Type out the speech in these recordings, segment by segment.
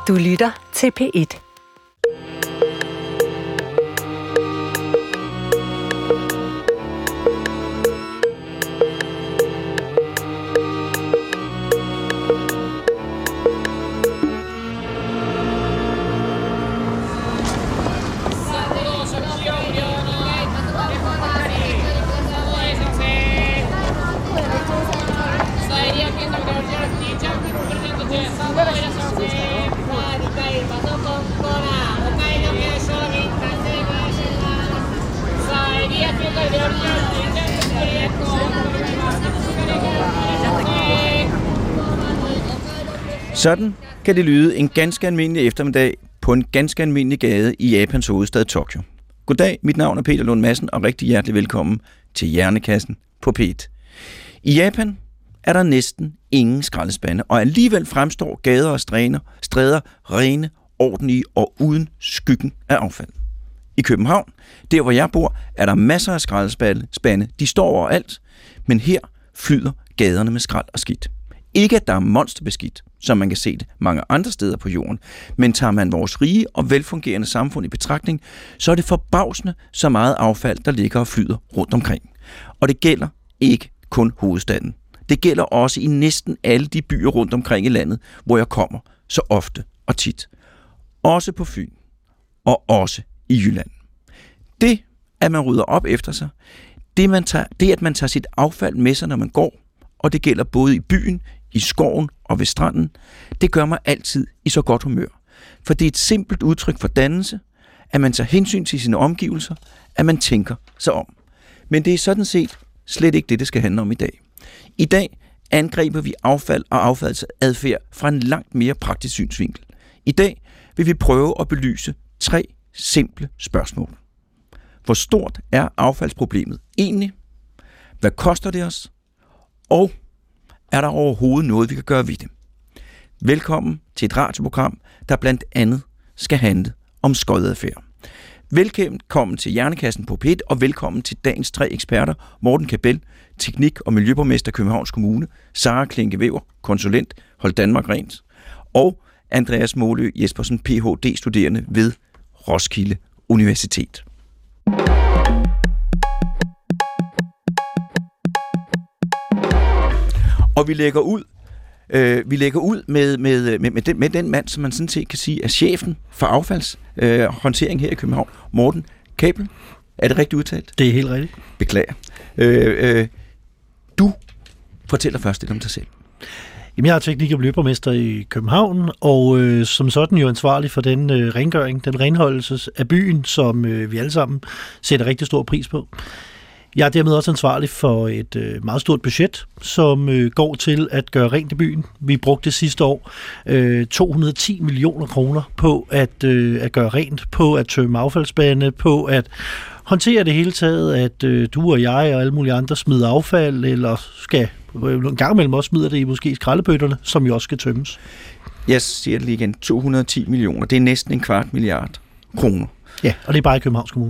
Du lytter til P1. Sådan kan det lyde en ganske almindelig eftermiddag på en ganske almindelig gade i Japans hovedstad Tokyo. Goddag, mit navn er Peter Lund Madsen, og rigtig hjertelig velkommen til Hjernekassen på P1. I Japan er der næsten ingen skraldespande, og alligevel fremstår gader og stræder rene, ordentlige og uden skyggen af affald. I København, der hvor jeg bor, er der masser af skraldespande. De står overalt, men her flyder gaderne med skrald og skidt. Ikke at der er monsterbeskidt, som man kan se det mange andre steder på jorden, men tager man vores rige og velfungerende samfund i betragtning, så er det forbavsende så meget affald, der ligger og flyder rundt omkring. Og det gælder ikke kun hovedstaden. Det gælder også i næsten alle de byer rundt omkring i landet, hvor jeg kommer så ofte og tit. Også på Fyn og også i Jylland. Det, at man rydder op efter sig, det at man tager sit affald med sig, når man går, og det gælder både i byen, i skoven og ved stranden, det gør mig altid i så godt humør. For det er et simpelt udtryk for dannelse, at man tager hensyn til sine omgivelser, at man tænker sig om. Men det er sådan set slet ikke det skal handle om i dag. I dag angriber vi affald og affaldsadfærd fra en langt mere praktisk synsvinkel. I dag vil vi prøve at belyse 3 simple spørgsmål. Hvor stort er affaldsproblemet egentlig? Hvad koster det os? Og er der overhovedet noget, vi kan gøre ved det? Velkommen til et radioprogram, der blandt andet skal handle om skodadfærd. Velkommen til Hjernekassen på P1, og velkommen til dagens 3 eksperter. Morten Kabel, teknik- og miljøborgmester Københavns Kommune, Sara Klinke Weber, konsulent, Hold Danmark Rent, og Andreas Målø Jespersen, Ph.D.-studerende ved Roskilde Universitet. Og vi lægger ud med den mand, som man sådan set kan sige er chefen for affaldshåndtering her i København, Morten Kabel. Er det rigtigt udtalt? Det er helt rigtigt. Beklager. Du fortæller først lidt om dig selv. Jamen, jeg er teknik- og miljøborgmester i København, og som sådan jo ansvarlig for den rengøring, den renholdelse af byen, som vi alle sammen sætter rigtig stor pris på. Jeg er dermed også ansvarlig for et meget stort budget, som går til at gøre rent i byen. Vi brugte sidste år 210 millioner kroner på at gøre rent, på at tømme affaldsspande, på at håndtere det hele taget, at du og jeg og alle mulige andre smider affald, eller skal en gang imellem også smider det i måske skraldebøtterne, som jo også skal tømmes. Jeg siger det lige igen, 210 millioner, det er næsten 250 milliarder kroner. Ja, og det er bare i Københavns Kommune.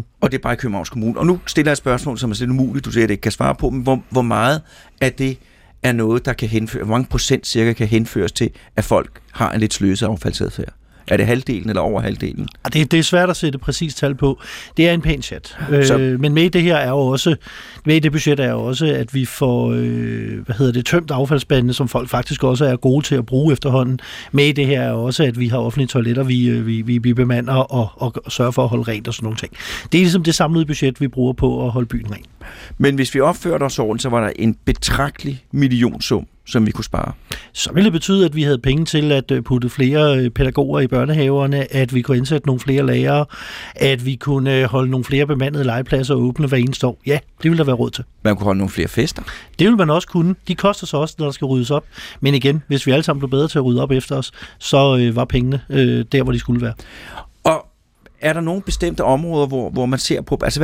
Og nu stiller jeg et spørgsmål, som er slet umuligt, du siger, at det ikke kan svare på, men hvor meget af det er noget, der kan henføre, hvor mange procent cirka kan henføres til, at folk har en lidt sløset affaldsadfærd? Er det halvdelen eller over halvdelen? Det er svært at sætte præcis tal på. Det er en pæn chat. Men med det her er jo også, med i det budget er jo også, at vi får tømt affaldsspandene, som folk faktisk også er gode til at bruge efterhånden. Med det her er jo også, at vi har offentlige toiletter, vi bemander og sørger for at holde rent og sådan nogle ting. Det er ligesom det samlede budget, vi bruger på at holde byen ren. Men hvis vi opførte os ordentligt, så var der en betragtelig millionsum, som vi kunne spare. Så ville det betyde, at vi havde penge til at putte flere pædagoger i børnehaverne, at vi kunne indsætte nogle flere lærere, at vi kunne holde nogle flere bemandede legepladser åbne hver eneste år. Ja, det ville der være råd til. Man kunne holde nogle flere fester. Det ville man også kunne. De koster så også, når der skal ryddes op. Men igen, hvis vi alle sammen blev bedre til at rydde op efter os, så var pengene der, hvor de skulle være. Og er der nogle bestemte områder, hvor man ser på, altså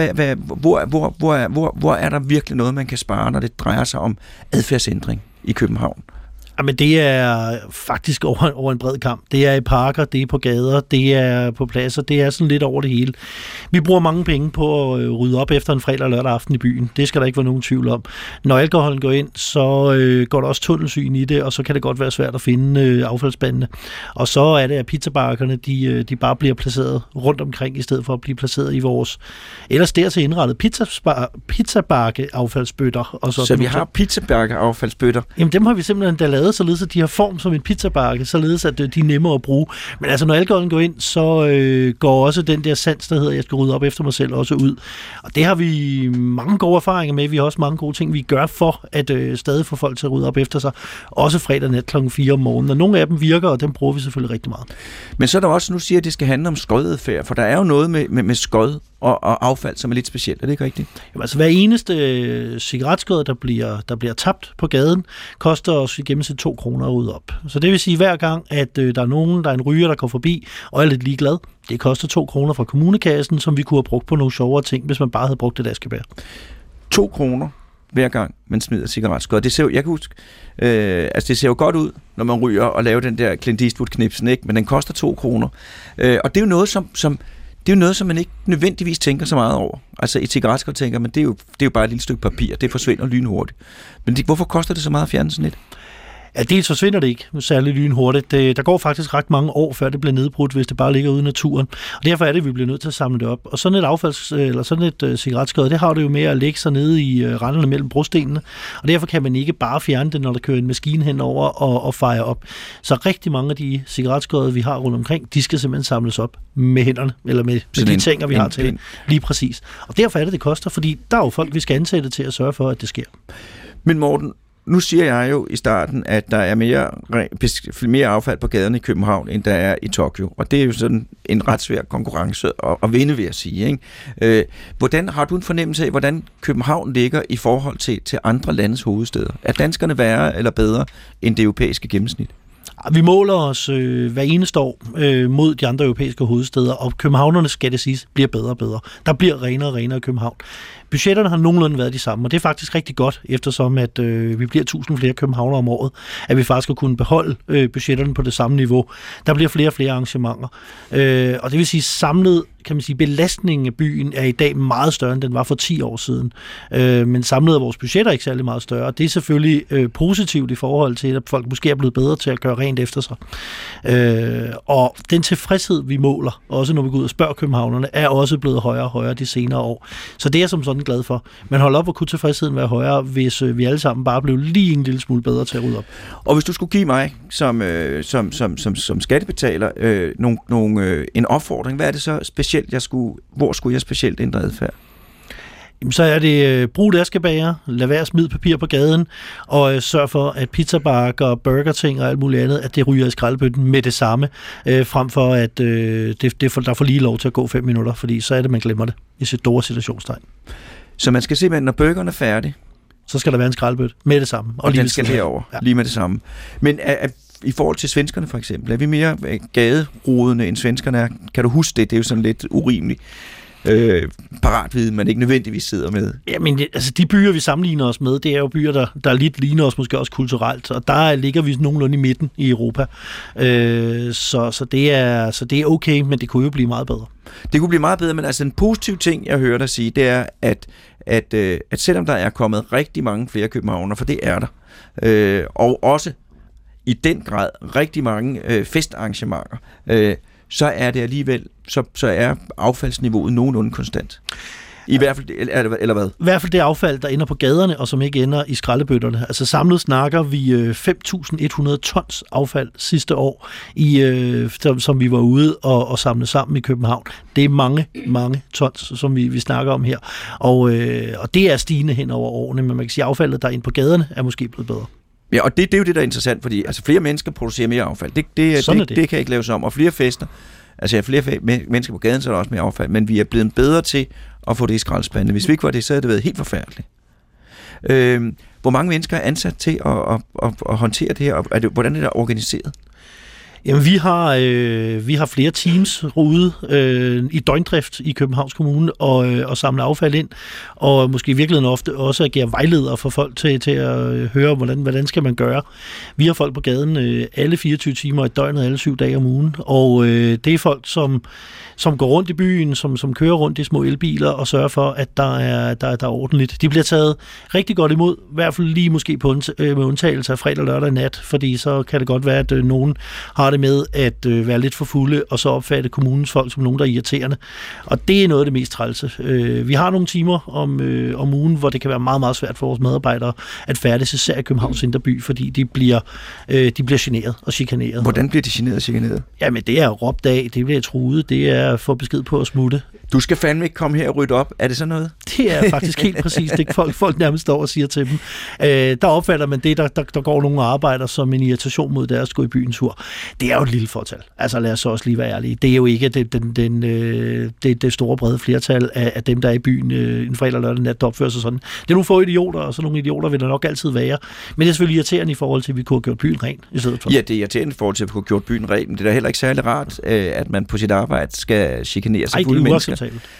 hvor er der virkelig noget, man kan spare, når det drejer sig om adfærdsændring i København? Jamen, det er faktisk over en bred kamp. Det er i parker, det er på gader, det er på pladser, det er sådan lidt over det hele. Vi bruger mange penge på at rydde op efter en fredag og lørdag aften i byen. Det skal der ikke være nogen tvivl om. Når alkoholen går ind, så går der også tunnelsyn i det, og så kan det godt være svært at finde affaldsspandene. Og så er det, at pizzabakkerne, de bare bliver placeret rundt omkring, i stedet for at blive placeret i vores ellers dertil indrettet pizzabakke affaldsbøtter. Og så vi har pizzabakke affaldsbøtter? Jamen, dem har vi simpelthen da lavet, således at de har form som en pizzabakke, således at de er nemmere at bruge. Men altså, når alkoholen går ind, så går også den der sans, der hedder, jeg skal rydde op efter mig selv, også ud. Og det har vi mange gode erfaringer med. Vi har også mange gode ting, vi gør for at stadig få folk til at rydde op efter sig. Også fredag nat kl. 4 om morgenen. Og nogle af dem virker, og dem bruger vi selvfølgelig rigtig meget. Men så er der også, nu siger at det skal handle om skodadfærd, for der er jo noget med skod og affald, som er lidt specielt. Er det ikke rigtigt? Jamen, altså, hver eneste cigaretskod, der bliver tabt på gaden, koster os i gennemsnit 2 kroner at rydde op. Så det vil sige, hver gang, at der er en ryger, der går forbi og er lidt ligeglad, det koster 2 kroner fra kommunekassen, som vi kunne have brugt på nogle sjovere ting, hvis man bare havde brugt et askebær. 2 kroner hver gang man smider cigaretskod. Det ser jo, jeg kan huske, det ser jo godt ud, når man ryger og laver den der Clint Eastwood-knipsen, ikke? Men den koster 2 kroner. Og det er jo noget, som man ikke nødvendigvis tænker så meget over. Altså i cigaretskod tænker man, det er jo bare et lille stykke papir, det forsvinder lynhurtigt. Men hvorfor koster det så meget at fjerne sådan et? Ja, dels forsvinder det ikke særlig lynhurtigt. Der går faktisk ret mange år, før det bliver nedbrudt, hvis det bare ligger ude i naturen. Og derfor er det, at vi bliver nødt til at samle det op. Og sådan et cigaretskod, det har det jo med at lægge sig nede i randerne mellem brostenene. Og derfor kan man ikke bare fjerne det, når der kører en maskine henover og fejre op. Så rigtig mange af de cigaretskod, vi har rundt omkring, de skal simpelthen samles op med hænderne, eller med de ting, vi har til. Lige præcis. Og derfor er det koster, fordi der er jo folk, vi skal ansætte til at sørge for, at det sker. Men Morten, nu siger jeg jo i starten, at der er mere affald på gaderne i København, end der er i Tokyo. Og det er jo sådan en ret svær konkurrence at vinde, vil jeg sige. Ikke? Hvordan har du en fornemmelse af, hvordan København ligger i forhold til andre landes hovedstæder? Er danskerne værre eller bedre end det europæiske gennemsnit? Vi måler os hver eneste år mod de andre europæiske hovedstæder, og københavnerne, skal det siges, bliver bedre og bedre. Der bliver renere og renere i København. Budgetterne har nogenlunde været de samme, og det er faktisk rigtig godt, eftersom at vi bliver 1000 flere københavnere om året, at vi faktisk skal kunne beholde budgetterne på det samme niveau. Der bliver flere og flere arrangementer. Og det vil sige, samlet kan man sige, belastningen af byen er i dag meget større, end den var for 10 år siden. Men samlet er vores budgetter ikke særlig meget større. Det er selvfølgelig positivt i forhold til, at folk måske er blevet bedre til at gøre rent efter sig. Og den tilfredshed, vi måler, også når vi går ud og spørger københavnerne, er også blevet højere og højere de senere år. Så det er jeg som sådan glad for. Men hold op, hvor kunne tilfredsheden være højere, hvis vi alle sammen bare blev lige en lille smule bedre til at rydde op. Og hvis du skulle give mig som skattebetaler en opfordring, hvad er det så specielt, hvor skulle jeg specielt ændre adfærd? Så er det brug et askebæger, lad være at smide papir på gaden, og sørg for, at pizzabakker, burgerting og alt muligt andet, at det ryger i skraldebøtten med det samme, frem for at der får lige lov til at gå 5 minutter, fordi så er det, man glemmer det i sit store situationstegn. Så man skal simpelthen, når burgeren er færdig, så skal der være en skraldebøtte med det samme. Og den skal herover, lige med det samme. Men i forhold til svenskerne for eksempel, er vi mere gaderodende end svenskerne er? Kan du huske det? Det er jo sådan lidt urimeligt. Paratviden, man ikke nødvendigvis sidder med. Jamen, de byer, vi sammenligner os med, det er jo byer, der lidt ligner os måske også kulturelt, og der ligger vi nogenlunde i midten i Europa. Så det er okay, men det kunne jo blive meget bedre. Det kunne blive meget bedre, men altså en positiv ting, jeg hører dig sige, det er, at selvom der er kommet rigtig mange flere københavner, for det er der, og også i den grad rigtig mange festarrangementer, så er det alligevel, så er affaldsniveauet nogenlunde konstant. I hvert fald, eller hvad? I hvert fald det affald, der ender på gaderne, og som ikke ender i skraldebøtterne. Altså samlet snakker vi 5.100 tons affald sidste år, som vi var ude og samle sammen i København. Det er mange, mange tons, som vi snakker om her. Og det er stigende hen over årene, men man kan sige, at affaldet, der er inde på gaderne, er måske blevet bedre. Ja, og det er jo det, der er interessant, fordi altså, flere mennesker producerer mere affald. Det kan ikke laves om. Og flere fester, altså flere mennesker på gaden, så er der også mere affald. Men vi er blevet bedre til at få det i skraldespandene. Hvis vi ikke var det, så havde det været helt forfærdeligt. Hvor mange mennesker er ansat til at håndtere det her? Hvordan er det organiseret? Jamen, vi har flere teams ude i døgndrift i Københavns Kommune og samle affald ind, og måske i virkeligheden ofte også agere vejledere for folk til at høre, hvordan skal man gøre. Vi har folk på gaden alle 24 timer i døgnet, alle 7 dage om ugen, og det er folk, som går rundt i byen, som kører rundt i små elbiler og sørger for, at der er ordentligt. De bliver taget rigtig godt imod, i hvert fald lige måske med undtagelse af fredag, lørdag nat, fordi så kan det godt være, at nogen har det med at være lidt for fulde, og så opfatte kommunens folk som nogen, der er irriterende. Og det er noget af det mest trælse. Vi har nogle timer om ugen, hvor det kan være meget, meget svært for vores medarbejdere at færdes, især i Københavns Indre By, fordi de bliver generet og chikaneret. Hvordan bliver de generet og chikaneret? Jamen, det er råbt af, det bliver truet, det er at få besked på at smutte. Du skal fandme ikke komme her og rydde op. Er det sådan noget? Det er faktisk helt præcis det, folk nærmest står og siger til dem. Der opfatter man det, der går nogle arbejder som en irritation mod deres gå i byen tur. Det er jo et lille fortal. Altså lad os så også lige være ærlige. Det er jo ikke det store brede flertal af dem, der er i byen en fredag lørdag nat, der opfører sig sådan. Det er nogle få idioter, og så nogle idioter vil der nok altid være. Men det er selvfølgelig irriterende i forhold til, at vi kunne have gjort byen ren i stedet for. Ja, det er irriterende i forhold til, at vi kunne have gjort byen ren. Men det er da heller ikke særlig rart, at man på sit arbejde skal chikanere sig fulde mennesker.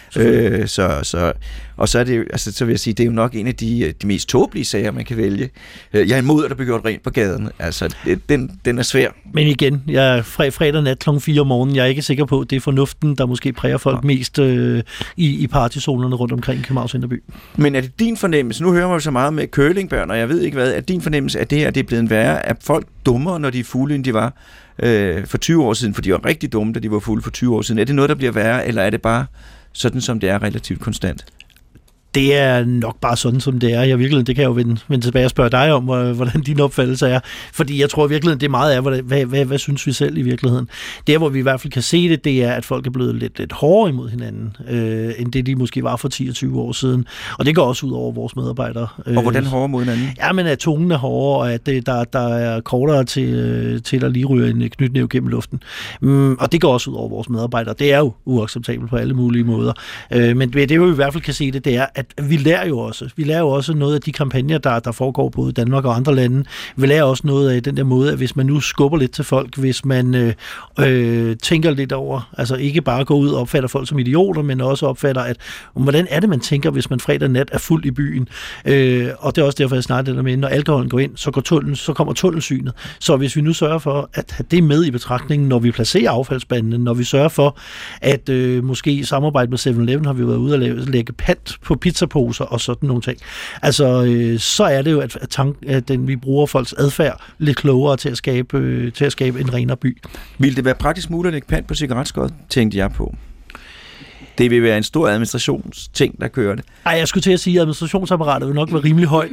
Og så er det jo, altså, så vil jeg sige, det er jo nok en af de mest tåbelige sager, man kan vælge. Jeg er imod, at der bliver gjort rent på gaden. Altså, den er svær. Men igen, jeg er fredag nat kl. 4 om morgenen. Jeg er ikke sikker på, at det er fornuften, der måske præger folk mest i partyzonerne rundt omkring i Københavns Indre By. Men er det din fornemmelse? Nu hører man jo så meget med curlingbørn, og jeg ved ikke hvad. Er din fornemmelse, at det her det er blevet værre? Er folk dummere, når de er fulde, end de var for 20 år siden? For de var rigtig dumme, da de var fulde for 20 år siden. Er det noget, der bliver værre, eller er det bare sådan, som det er relativt konstant? Det er nok bare sådan, som det er. Det kan jeg jo vende tilbage og spørge dig om, hvordan din opfattelse er. Fordi jeg tror virkelig, det er meget af, hvad synes vi selv i virkeligheden. Der, hvor vi i hvert fald kan se det er, at folk er blevet lidt hårdere imod hinanden, end det de måske var for 10 og 20 år siden. Og det går også ud over vores medarbejdere. Og hvordan hårdere mod hinanden? Ja, men at tungen er hårdere, og at der er kortere til at lige ryge en knytnæve gennem luften. Og det går også ud over vores medarbejdere. Det er jo uacceptabelt på alle mulige måder. Men det, vi i hvert fald kan se det er, at vi lærer jo også noget af de kampagner, der foregår både i Danmark og andre lande. Vi lærer også noget af den der måde, at hvis man nu skubber lidt til folk, hvis man tænker lidt over, altså ikke bare går ud og opfatter folk som idioter, men også opfatter, at hvordan er det, man tænker, hvis man fredag nat er fuld i byen. Og det er også derfor, jeg snakker det med, når alkoholen går ind, så kommer tunnelsynet. Så hvis vi nu sørger for at have det med i betragtningen, når vi placerer affaldsspandene, når vi sørger for, at måske i samarbejde med 7-Eleven har vi været ude at lægge pant på pizzaposer og sådan nogle ting. Altså, så er det jo, at vi bruger folks adfærd lidt klogere til at skabe en renere by. Vil det være praktisk muligt at lægge pant på cigaretskod, tænkte jeg på? Det vil være en stor administrationsting, der kører det. Ej, jeg skulle til at sige, at administrationsapparatet vil nok være rimelig højt.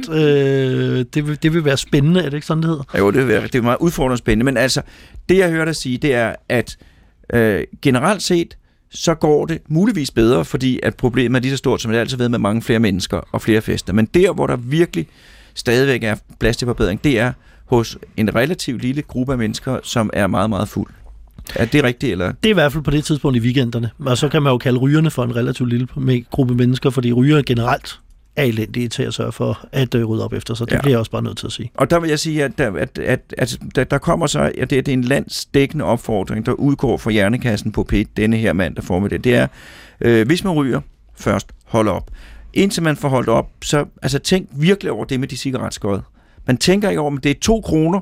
Det vil være spændende, er det ikke sådan, det hedder? Jo, det er meget udfordrende spændende, men altså, det jeg hørte dig sige, det er, at generelt set, så går det muligvis bedre, fordi at problemet er lige så stort, som det altid ved med mange flere mennesker og flere fester. Men der, hvor der virkelig stadigvæk er plads til forbedring, det er hos en relativt lille gruppe af mennesker, som er meget, meget fuld. Er det rigtigt, eller? Det er i hvert fald på det tidspunkt i weekenderne. Og så kan man jo kalde rygerne for en relativt lille gruppe mennesker, fordi ryger generelt er elendige til at sørge for at rydde op efter sig. Det bliver jeg også bare nødt til at sige. Og der vil jeg sige, at der kommer så, at det er en landsdækkende opfordring, der udgår fra Hjernekassen på P1 denne her mandag formiddag. Det er, hvis man ryger, først hold op. Indtil man får holdt op, så altså, tænk virkelig over det med de cigaretskod. Man tænker ikke over, at det er 2 kroner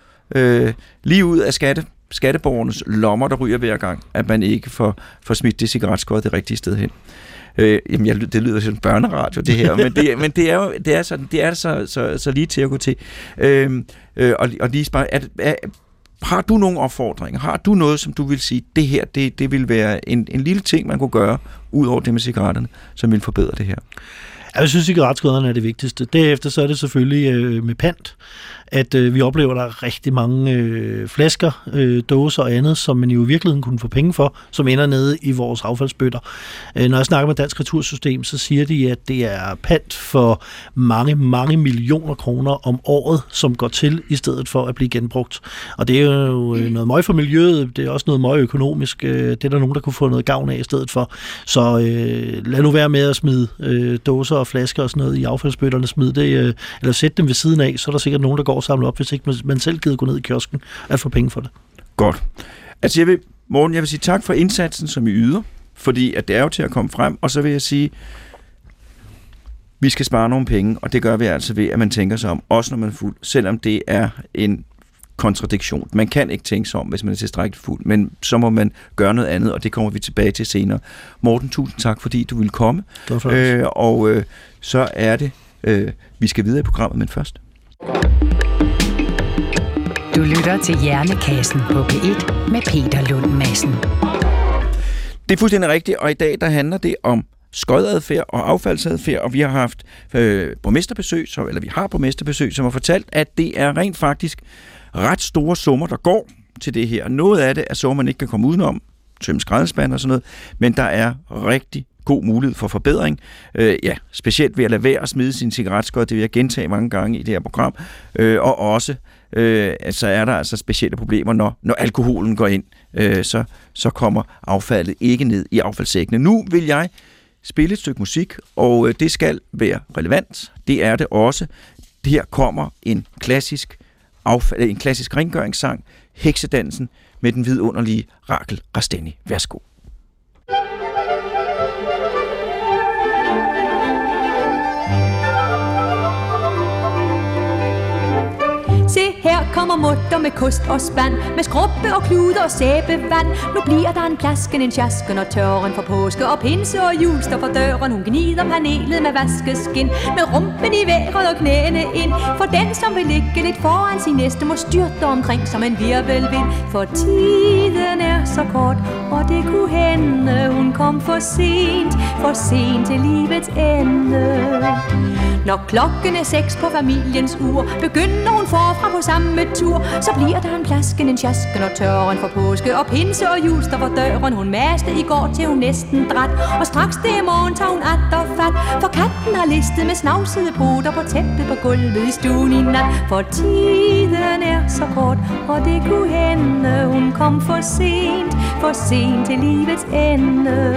lige ud af skatteborgernes lommer, der ryger hver gang, at man ikke får smidt det cigaretskod det rigtige sted hen. Jamen, det lyder som børneradio, det her, men det er så lige til at gå til. Og lige bare, har du nogle opfordringer? Har du noget, som du vil sige, det her, det vil være en lille ting, man kunne gøre, ud over det med cigaretterne, som vil forbedre det her? Jeg synes, cigaretskoderne er det vigtigste. Derefter så er det selvfølgelig med pant, at vi oplever, at der er rigtig mange flasker, dåser og andet, som man jo i virkeligheden kunne få penge for, som ender nede i vores affaldsbøtter. Når jeg snakker med Dansk Retursystem, så siger de, at det er pant for mange, mange millioner kroner om året, som går til, i stedet for at blive genbrugt. Og det er jo noget møg for miljøet, det er også noget møg økonomisk. Det er der nogen, der kunne få noget gavn af i stedet for. Så lad nu være med at smide dåser og flasker og sådan noget i affaldsbøtterne, smid det, eller sæt dem ved siden af, så er der sikkert nogen, der går og samler op, hvis ikke man selv gider gå ned i kiosken at få penge for det. Godt. Altså Morten, jeg vil sige tak for indsatsen, som I yder, fordi at det er jo til at komme frem, og så vil jeg sige, vi skal spare nogle penge, og det gør vi altså ved, at man tænker sig om, også når man er fuld, selvom det er en kontradiktion. Man kan ikke tænke sig om, hvis man er tilstrækkeligt fuld, men så må man gøre noget andet, og det kommer vi tilbage til senere. Morten, tusind tak, fordi du ville komme. Så er det, vi skal videre i programmet, men først. Du lytter til Hjernekassen på P1 med Peter Lund Madsen. Det er fuldstændig rigtigt, og i dag der handler det om skodadfærd og affaldsadfærd, og vi har haft borgmesterbesøg, vi har borgmesterbesøg, som har fortalt, at det er rent faktisk ret store summer, der går til det her. Noget af det er så, man ikke kan komme udenom, tømme skraldespand og sådan noget, men der er rigtig god mulighed for forbedring. Specielt ved at lade være at smide sin cigaretskod, det vil jeg gentage mange gange i det her program, og også så er der altså specielle problemer, når alkoholen går ind, så kommer affaldet ikke ned i affaldssækkene. Nu vil jeg spille et stykke musik, og det skal være relevant. Det er det også. Her kommer en klassisk rengøringssang, Heksedansen, med den vidunderlige Rachel Rasteni. Værsgo. Se, her kommer mutter med kost og spand, med skrubbe og klude og sæbevand. Nu bliver der en plasken, en sjasken og tørren for påske og pinse og jul står for døren. Hun gnider panelet med vaskeskin, med rumpen i vejret og knæene ind. For den, som vil ligge lidt foran sin næste, må styrte omkring som en virvelvind. For tiden er så kort, og det kunne hende, hun kom for sent til livets ende. Når klokken er 6 på familiens ur, begynder hun forfra på samme tur. Så bliver der en plasken, en sjasken og tørren for påske og pinse og jul står for døren. Hun maste i går til hun næsten dræt, og straks det morgen tager hun atter fat. For katten har listet med snavsede poter på tæppet på gulvet i stuen i nat. For tiden er så kort, og det kunne hende, hun kom for sent til livets ende.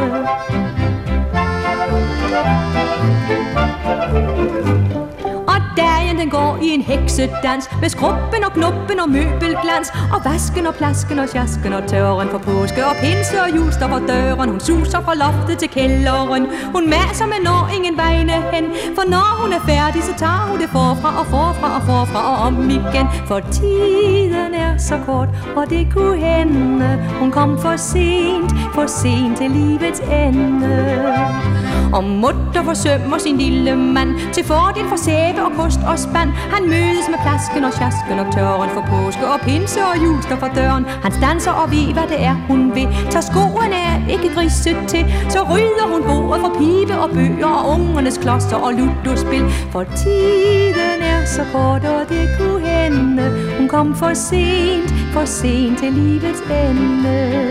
Og dagen den går i en heksedans, med skrubben og knuppen og møbelglans, og vasken og plasken og sjasken og tørren for påske og pinse og jul står for døren. Hun suser fra loftet til kælderen, hun maser, men når ingen vegne hen. For når hun er færdig, så tager hun det forfra og forfra og forfra og om igen. For tiden er så kort, og det kunne hende, hun kom for sent til livets ende. Og mutter forsømmer sin lille mand til fordel for sæbe og kost og spand. Han mødes med plasken og sjasken og tørren for påske og pinse og jul står for døren. Han standser og ved, hvad det er, hun vil. Tager skoene af, ikke griset til. Så rydder hun bordet for pibe og bøger og ungernes klodser og ludospil. For tiden er så kort, og det kunne hende, hun kom for sent til livets ende.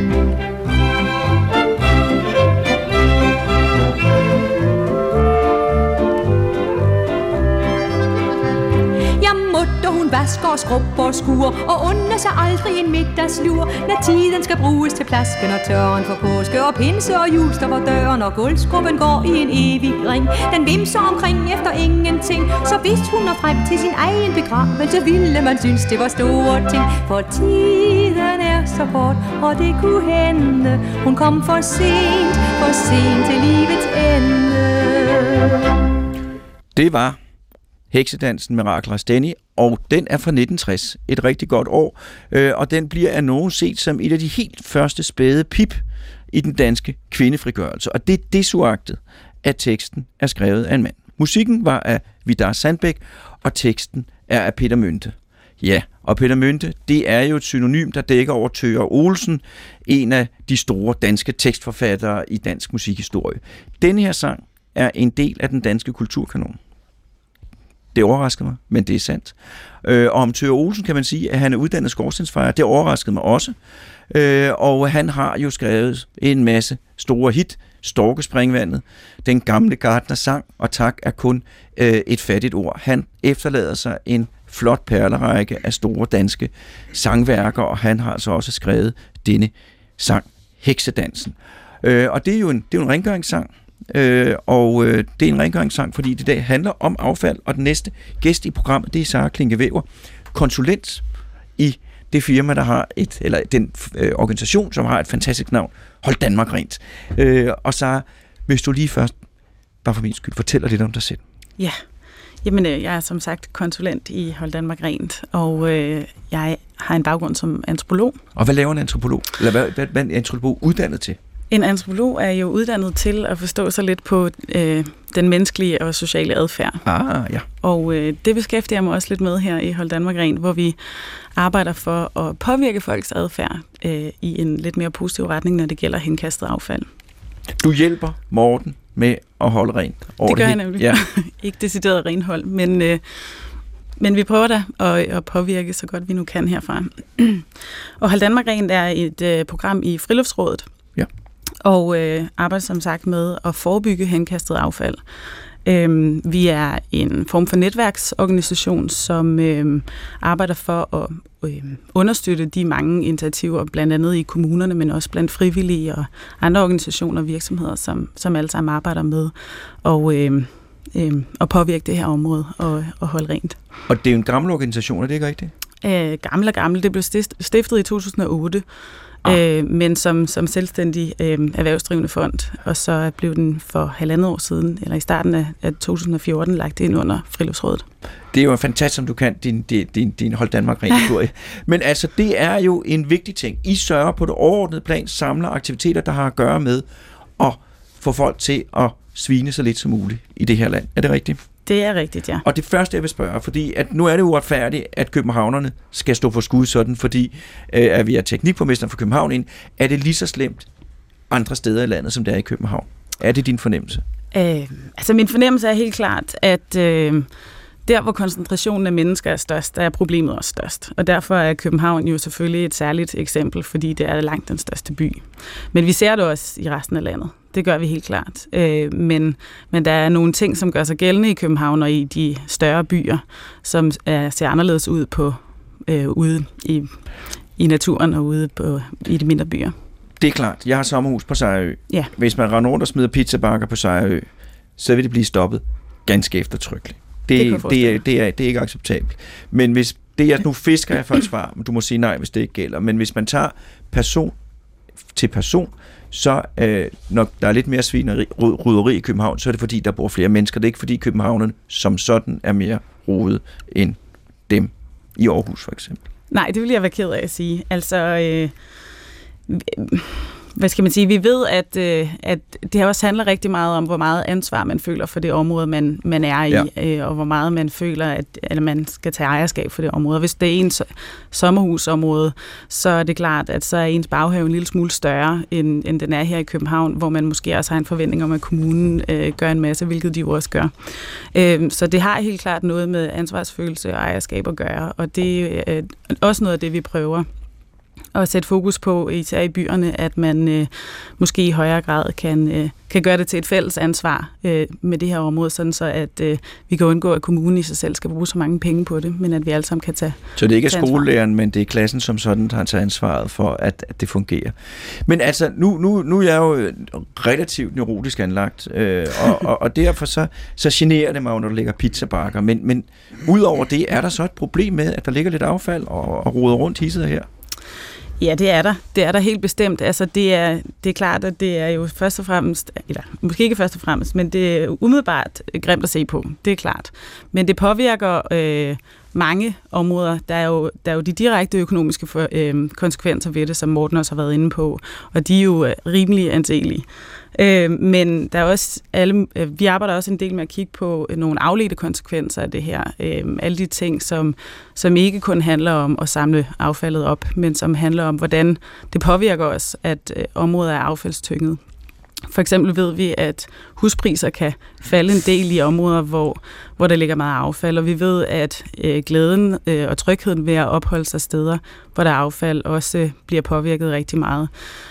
Hun vasker og skrubber og skuer og under sig aldrig en middagslur. Når tiden skal bruges til plasken og tørren for påske og pinse og jul står for døren, og gulvskrubben går i en evig ring. Den vimser omkring efter ingenting, så hvis hun når frem til sin egen begravelse, ville man synes det var store ting. For tiden er så kort, og det kunne hende, hun kom for sent til livets ende. Det var Heksedansen med Rachel Rasteni, og den er fra 1960, et rigtig godt år, og den bliver af nogen set som et af de helt første spæde pip i den danske kvindefrigørelse, og det er desuagtet, at teksten er skrevet af en mand. Musikken var af Vidar Sandbæk, og teksten er af Peter Mønte. Ja, og Peter Mønte, det er jo et synonym, der dækker over Thøger Olsen, en af de store danske tekstforfattere i dansk musikhistorie. Denne her sang er en del af den danske kulturkanon. Det overraskede mig, men det er sandt. Og om Thøger Olsen kan man sige, at han er uddannet skorstensfejer. Det overraskede mig også. Og han har jo skrevet en masse store hit. Storkespringvandet, Den gamle gartner sang, og tak er kun et fattigt ord. Han efterlader sig en flot perlerække af store danske sangværker, og han har altså også skrevet denne sang, Heksedansen. Og det er jo en rengøringssang. Og det er en rengøringssang, fordi det i dag handler om affald, og den næste gæst i programmet, det er Sara Klinke Weber, konsulent i det firma, der har den organisation, som har et fantastisk navn, Hold Danmark Rent. Og så hvis du lige først, bare for min skyld, fortæller lidt om dig selv. Ja, jamen jeg er som sagt konsulent i Hold Danmark Rent, og jeg har en baggrund som antropolog. Og hvad laver en antropolog? Eller hvad er en antropolog uddannet til? En antropolog er jo uddannet til at forstå sig lidt på den menneskelige og sociale adfærd. Ja. Og det beskæftiger jeg mig også lidt med her i Hold Danmark Rent, hvor vi arbejder for at påvirke folks adfærd i en lidt mere positiv retning, når det gælder henkastet affald. Du hjælper Morten med at holde rent over det gør jeg nemlig. Ja. Ikke decideret renhold, men vi prøver da at påvirke så godt vi nu kan herfra. Og Hold Danmark Rent er et program i Friluftsrådet. Ja. Og arbejder som sagt med at forebygge henkastet affald. Vi er en form for netværksorganisation, som arbejder for at understøtte de mange initiativer, blandt andet i kommunerne, men også blandt frivillige og andre organisationer og virksomheder, som alle sammen arbejder med at påvirke det her område og holde rent. Og det er jo en gammel organisation, er det ikke rigtigt? Gammel. Det blev stiftet i 2008. Men som selvstændig erhvervsdrivende fond, og så blev den for 1,5 år siden, eller i starten af 2014, lagt ind under Friluftsrådet. Det er jo fantastisk, som du kan din Hold Danmark Rent historie. Men altså, det er jo en vigtig ting. I sørger på det overordnede plan, samler aktiviteter, der har at gøre med at få folk til at svine så lidt som muligt i det her land. Er det rigtigt? Det er rigtigt, ja. Og det første, jeg vil spørge, fordi at nu er det uretfærdigt, at københavnerne skal stå for skud sådan, fordi at vi er teknikborgmester for København ind. Er det lige så slemt andre steder i landet, som det er i København? Er det din fornemmelse? Altså min fornemmelse er helt klart, at der, hvor koncentrationen af mennesker er størst, der er problemet også størst. Og derfor er København jo selvfølgelig et særligt eksempel, fordi det er langt den største by. Men vi ser det også i resten af landet. Det gør vi helt klart. Men der er nogle ting, som gør sig gældende i København og i de større byer, som ser anderledes ud ude i naturen og ude i de mindre byer. Det er klart. Jeg har sommerhus på Sejerø. Ja. Hvis man render rundt og smider pizzabakker på Sejerø, så vil det blive stoppet ganske eftertrykkeligt. Det er ikke acceptabelt. Men hvis det er nu fisker jeg for et svar, men du må sige nej, hvis det ikke gælder. Men hvis man tager person til person, så når der er lidt mere ryderi i København, så er det fordi, der bor flere mennesker. Det er ikke fordi Københavnerne som sådan er mere rodet end dem i Aarhus for eksempel. Nej, det vil jeg være ked af at sige. Altså, hvad skal man sige? Vi ved, at det også handler rigtig meget om, hvor meget ansvar man føler for det område, man er i, og hvor meget man føler, at man skal tage ejerskab for det område. Hvis det er ens sommerhusområde, så er det klart, at så er ens baghave en lille smule større, end den er her i København, hvor man måske også har en forventning om, at kommunen gør en masse, hvilket de jo også gør. Så det har helt klart noget med ansvarsfølelse og ejerskab at gøre, og det er også noget af det, vi prøver at sætte fokus på, især i byerne, at man måske i højere grad kan gøre det til et fælles ansvar med det her område, sådan så at vi kan undgå, at kommunen i sig selv skal bruge så mange penge på det, men at vi alle sammen kan tage Så det er ikke skolelæreren, men det er klassen som sådan, der har taget ansvaret for, at det fungerer. Men altså, nu er jeg jo relativt neurotisk anlagt, og derfor så generer det mig, når der ligger pizzabakker, men udover det, er der så et problem med, at der ligger lidt affald og roder rundt hisset her? Ja, det er der. Det er der helt bestemt. Altså, det er klart, at det er jo først og fremmest, eller måske ikke først og fremmest, men det er umiddelbart grimt at se på. Det er klart. Men det påvirker mange områder. Der er jo de direkte økonomiske konsekvenser ved det, som Morten også har været inde på, og de er jo rimelig anselige. Men der er også vi arbejder også en del med at kigge på nogle afledte konsekvenser af det her. Alle de ting, som ikke kun handler om at samle affaldet op, men som handler om, hvordan det påvirker os, at området er affaldstynget. For eksempel ved vi, at huspriser kan falde en del i områder, hvor der ligger meget affald, og vi ved, at glæden og trygheden ved at opholde sig steder, hvor der er affald, også bliver påvirket rigtig meget.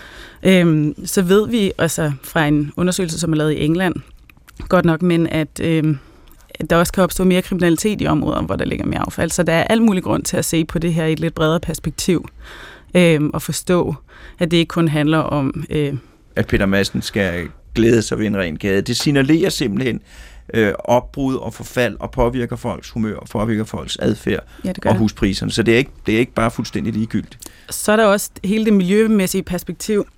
Så ved vi også fra en undersøgelse, som er lavet i England, godt nok, men at der også kan opstå mere kriminalitet i områder, hvor der ligger mere affald. Så der er al mulig grund til at se på det her i et lidt bredere perspektiv, og forstå, at det ikke kun handler om... at Peter Madsen skal glæde sig ved en ren gade. Det signalerer simpelthen, opbrud og forfald og påvirker folks humør og påvirker folks adfærd og det. huspriserne. Så det er ikke bare fuldstændig ligegyldigt. Så er der også hele det miljømæssige perspektiv,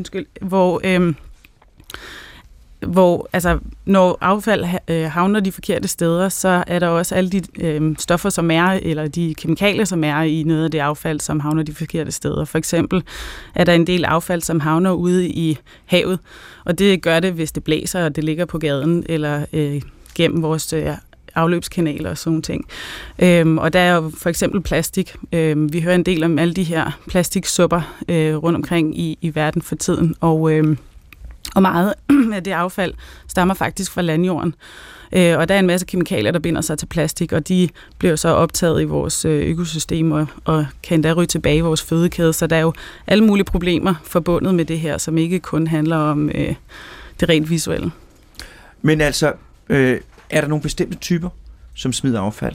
hvor altså, når affald havner de forkerte steder, så er der også alle de stoffer, som er, eller de kemikalier, som er i noget af det affald, som havner de forkerte steder. For eksempel er der en del affald, som havner ude i havet, og det gør det, hvis det blæser, og det ligger på gaden, eller gennem vores afløbskanaler og sådan ting. Og der er jo for eksempel plastik. Vi hører en del om alle de her plastiksupper rundt omkring i verden for tiden, og meget af det affald stammer faktisk fra landjorden. Og der er en masse kemikalier, der binder sig til plastik, og de bliver så optaget i vores økosystem og kan endda ryge tilbage i vores fødekæde. Så der er jo alle mulige problemer forbundet med det her, som ikke kun handler om det rent visuelle. Men altså, er der nogle bestemte typer, som smider affald?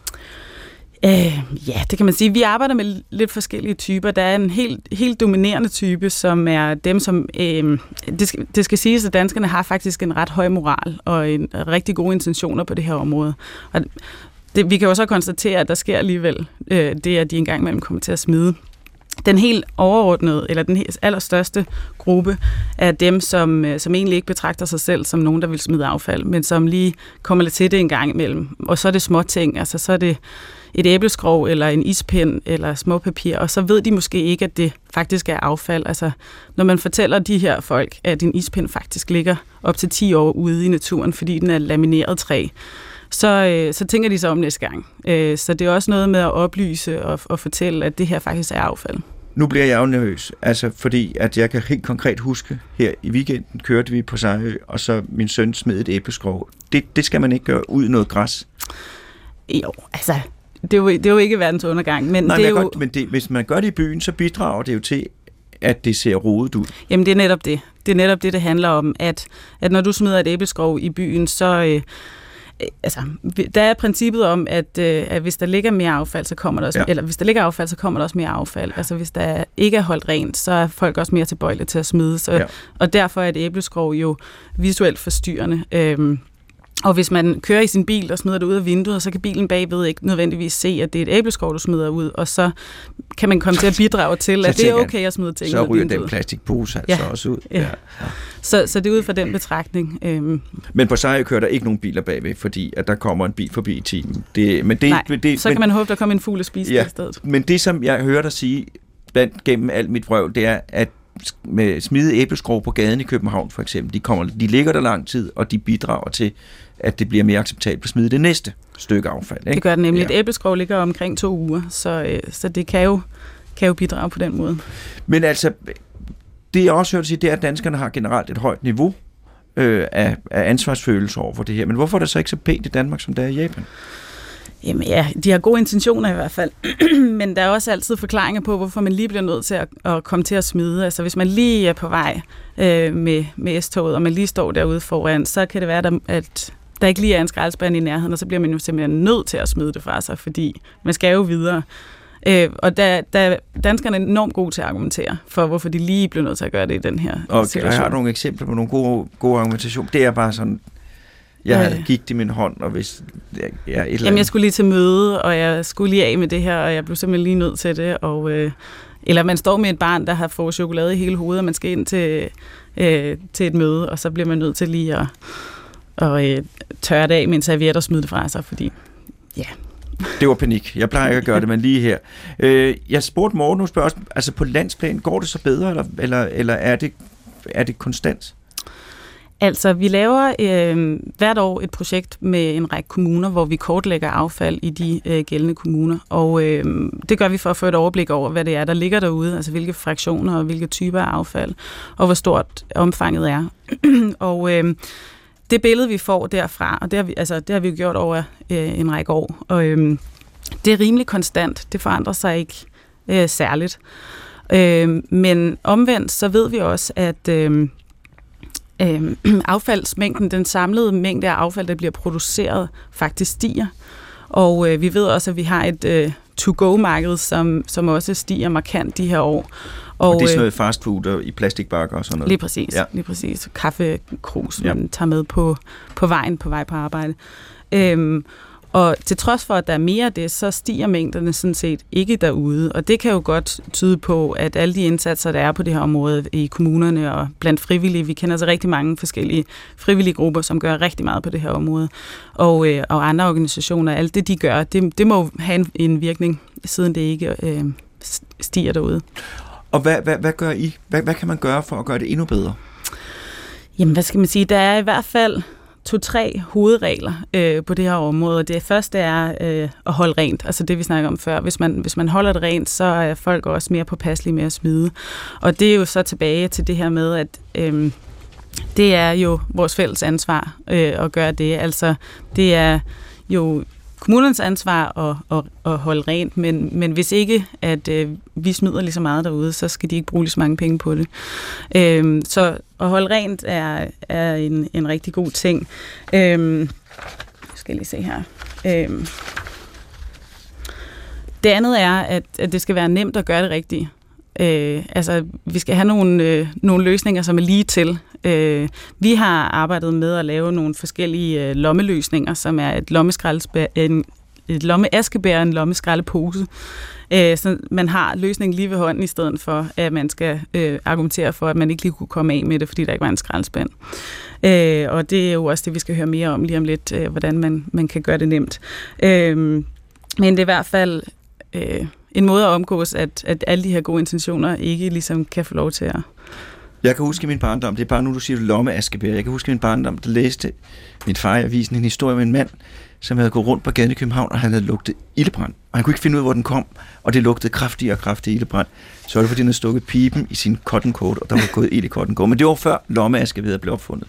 Ja, det kan man sige. Vi arbejder med lidt forskellige typer. Der er en helt dominerende type, som er dem, som... Det skal siges, at danskerne har faktisk en ret høj moral og en rigtig gode intentioner på det her område. Og vi kan jo så konstatere, at der sker alligevel det, at de engang imellem kommer til at smide. Den helt overordnede, eller den allerstørste gruppe, er dem, som egentlig ikke betragter sig selv som nogen, der vil smide affald, men som lige kommer lidt til det en gang imellem. Og så er det små ting, altså så er det et æbleskrog eller en ispind eller småpapir, og så ved de måske ikke, at det faktisk er affald. Altså, når man fortæller de her folk, at en ispind faktisk ligger op til 10 år ude i naturen, fordi den er lamineret træ, så tænker de så om næste gang. Så det er også noget med at oplyse og fortælle, at det her faktisk er affald. Nu bliver jeg jo nervøs, altså fordi at jeg kan helt konkret huske, her i weekenden kørte vi på Sejø, og så min søn smed et æbleskrog. Det skal man ikke gøre ud i noget græs. Jo, altså... Det er jo ikke verdens undergang, men nej, det er jo... Men hvis man gør det i byen, så bidrager det jo til, at det ser rodet ud. Jamen, det er netop det. Det er netop det handler om, at når du smider et æbleskrog i byen, så... der er princippet om, at hvis der ligger mere affald, så kommer der også... Ja. Eller hvis der ligger affald, så kommer der også mere affald. Altså, hvis der ikke er holdt rent, så er folk også mere tilbøjelige til at smide. Så, og derfor er et æbleskrog jo visuelt forstyrrende. Og hvis man kører i sin bil og smider det ud af vinduet, så kan bilen bagved ikke nødvendigvis se, at det er et æbleskov, du smider ud, og så kan man komme til at bidrage til, at det er okay at smide ting ud af vinduet. Så ryger den plastikpose altså også ud. Ja. Så det er ud fra den betragtning. Men på Sejø kører der ikke nogen biler bagved, fordi at der kommer en bil forbi i timen. Så kan man håbe, der kommer en fugl at spise det i stedet. Men det, som jeg hører dig sige gennem alt mit vrøvl, det er, at med smide æbleskrog på gaden i København for eksempel, de ligger der lang tid, og de bidrager til, at det bliver mere acceptabelt at smide det næste stykke affald. Ikke? Det gør det nemlig. Et æbleskrog ligger omkring 2 uger, så det kan jo bidrage på den måde. Men altså, det jeg også hørte sige, det er, at danskerne har generelt et højt niveau af ansvarsfølelse over for det her. Men hvorfor er det så ikke så pænt i Danmark, som det er i Japan? Jamen ja, de har gode intentioner i hvert fald, men der er også altid forklaringer på, hvorfor man lige bliver nødt til at komme til at smide. Altså hvis man lige er på vej med S-toget, og man lige står derude foran, så kan det være, at der ikke lige er en skraldespand i nærheden, og så bliver man jo simpelthen nødt til at smide det fra sig, fordi man skal jo videre. Og der danskerne er enormt gode til at argumentere for, hvorfor de lige bliver nødt til at gøre det i den her situation. Jeg har nogle eksempler på nogle gode argumentation. Det er bare sådan... Jeg havde gigt i min hånd, og hvis jeg skulle lige til møde, og jeg skulle lige af med det her, og jeg blev simpelthen lige nødt til det. Og, eller man står med et barn, der har fået chokolade i hele hovedet, og man skal ind til et møde, og så bliver man nødt til lige at tørre det af med en serviet og smide det fra sig, fordi det var panik. Jeg plejer ikke at gøre det, men lige her. Jeg spurgte Morten nogle spørgsmål. Altså på landsplan, går det så bedre, eller er det konstant? Altså, vi laver hvert år et projekt med en række kommuner, hvor vi kortlægger affald i de gældende kommuner. Og det gør vi for at få et overblik over, hvad det er, der ligger derude, altså hvilke fraktioner og hvilke typer af affald, og hvor stort omfanget er. Og det billede, vi får derfra, og det har vi jo gjort over en række år, og det er rimelig konstant. Det forandrer sig ikke særligt. Men omvendt, så ved vi også, at affaldsmængden, den samlede mængde af affald, der bliver produceret, faktisk stiger. Og vi ved også, at vi har et to-go-marked, som også stiger markant de her år. Og det er sådan noget fast food i plastikbakker og sådan noget? Lige præcis. Kaffekrus, man tager med på vej på arbejde. Og til trods for, at der er mere af det, så stiger mængderne sådan set ikke derude. Og det kan jo godt tyde på, at alle de indsatser, der er på det her område i kommunerne og blandt frivillige, vi kender så rigtig mange forskellige frivillige grupper, som gør rigtig meget på det her område. Og andre organisationer, alt det de gør, det må have en virkning, siden det ikke stiger derude. Og hvad gør I? Hvad kan man gøre for at gøre det endnu bedre? Jamen, hvad skal man sige? Der er i hvert fald 2-3 hovedregler på det her område. Det første er at holde rent, altså det vi snakker om før. Hvis man holder det rent, så er folk også mere påpasselige med at smide. Og det er jo så tilbage til det her med, at det er jo vores fælles ansvar at gøre det. Altså det er jo kommunens ansvar at holde rent, men hvis ikke, at vi smider lige så meget derude, så skal de ikke bruge lige så mange penge på det. Så at holde rent er en rigtig god ting. Jeg skal lige se her. Det andet er, at det skal være nemt at gøre det rigtigt. Altså, vi skal have nogle løsninger, som er lige til. Vi har arbejdet med at lave nogle forskellige lommeløsninger, som er et lommeaskebær og en lommeskraldepose. Så man har løsningen lige ved hånden, i stedet for, at man skal argumentere for, at man ikke lige kunne komme af med det, fordi der ikke var en skraldespand. Og det er jo også det, vi skal høre mere om lige om lidt, hvordan man kan gøre det nemt. Men det er i hvert fald en måde at omgås, at alle de her gode intentioner ikke ligesom kan få lov til at... Jeg kan huske min barndom, det er bare nu, du siger lommeaskebær. Jeg kan huske min barndom, der læste min far i avisen en historie med en mand, som havde gået rundt på gaden i København, og han havde lugtet ildebrand. Og han kunne ikke finde ud af, hvor den kom, og det lugtede kraftigere og kraftigere ildebrand. Så var det, fordi han havde stukket pipen i sin cotton coat, og der var gået ild i cotton coat. Men det var før lommeaskebær blev opfundet.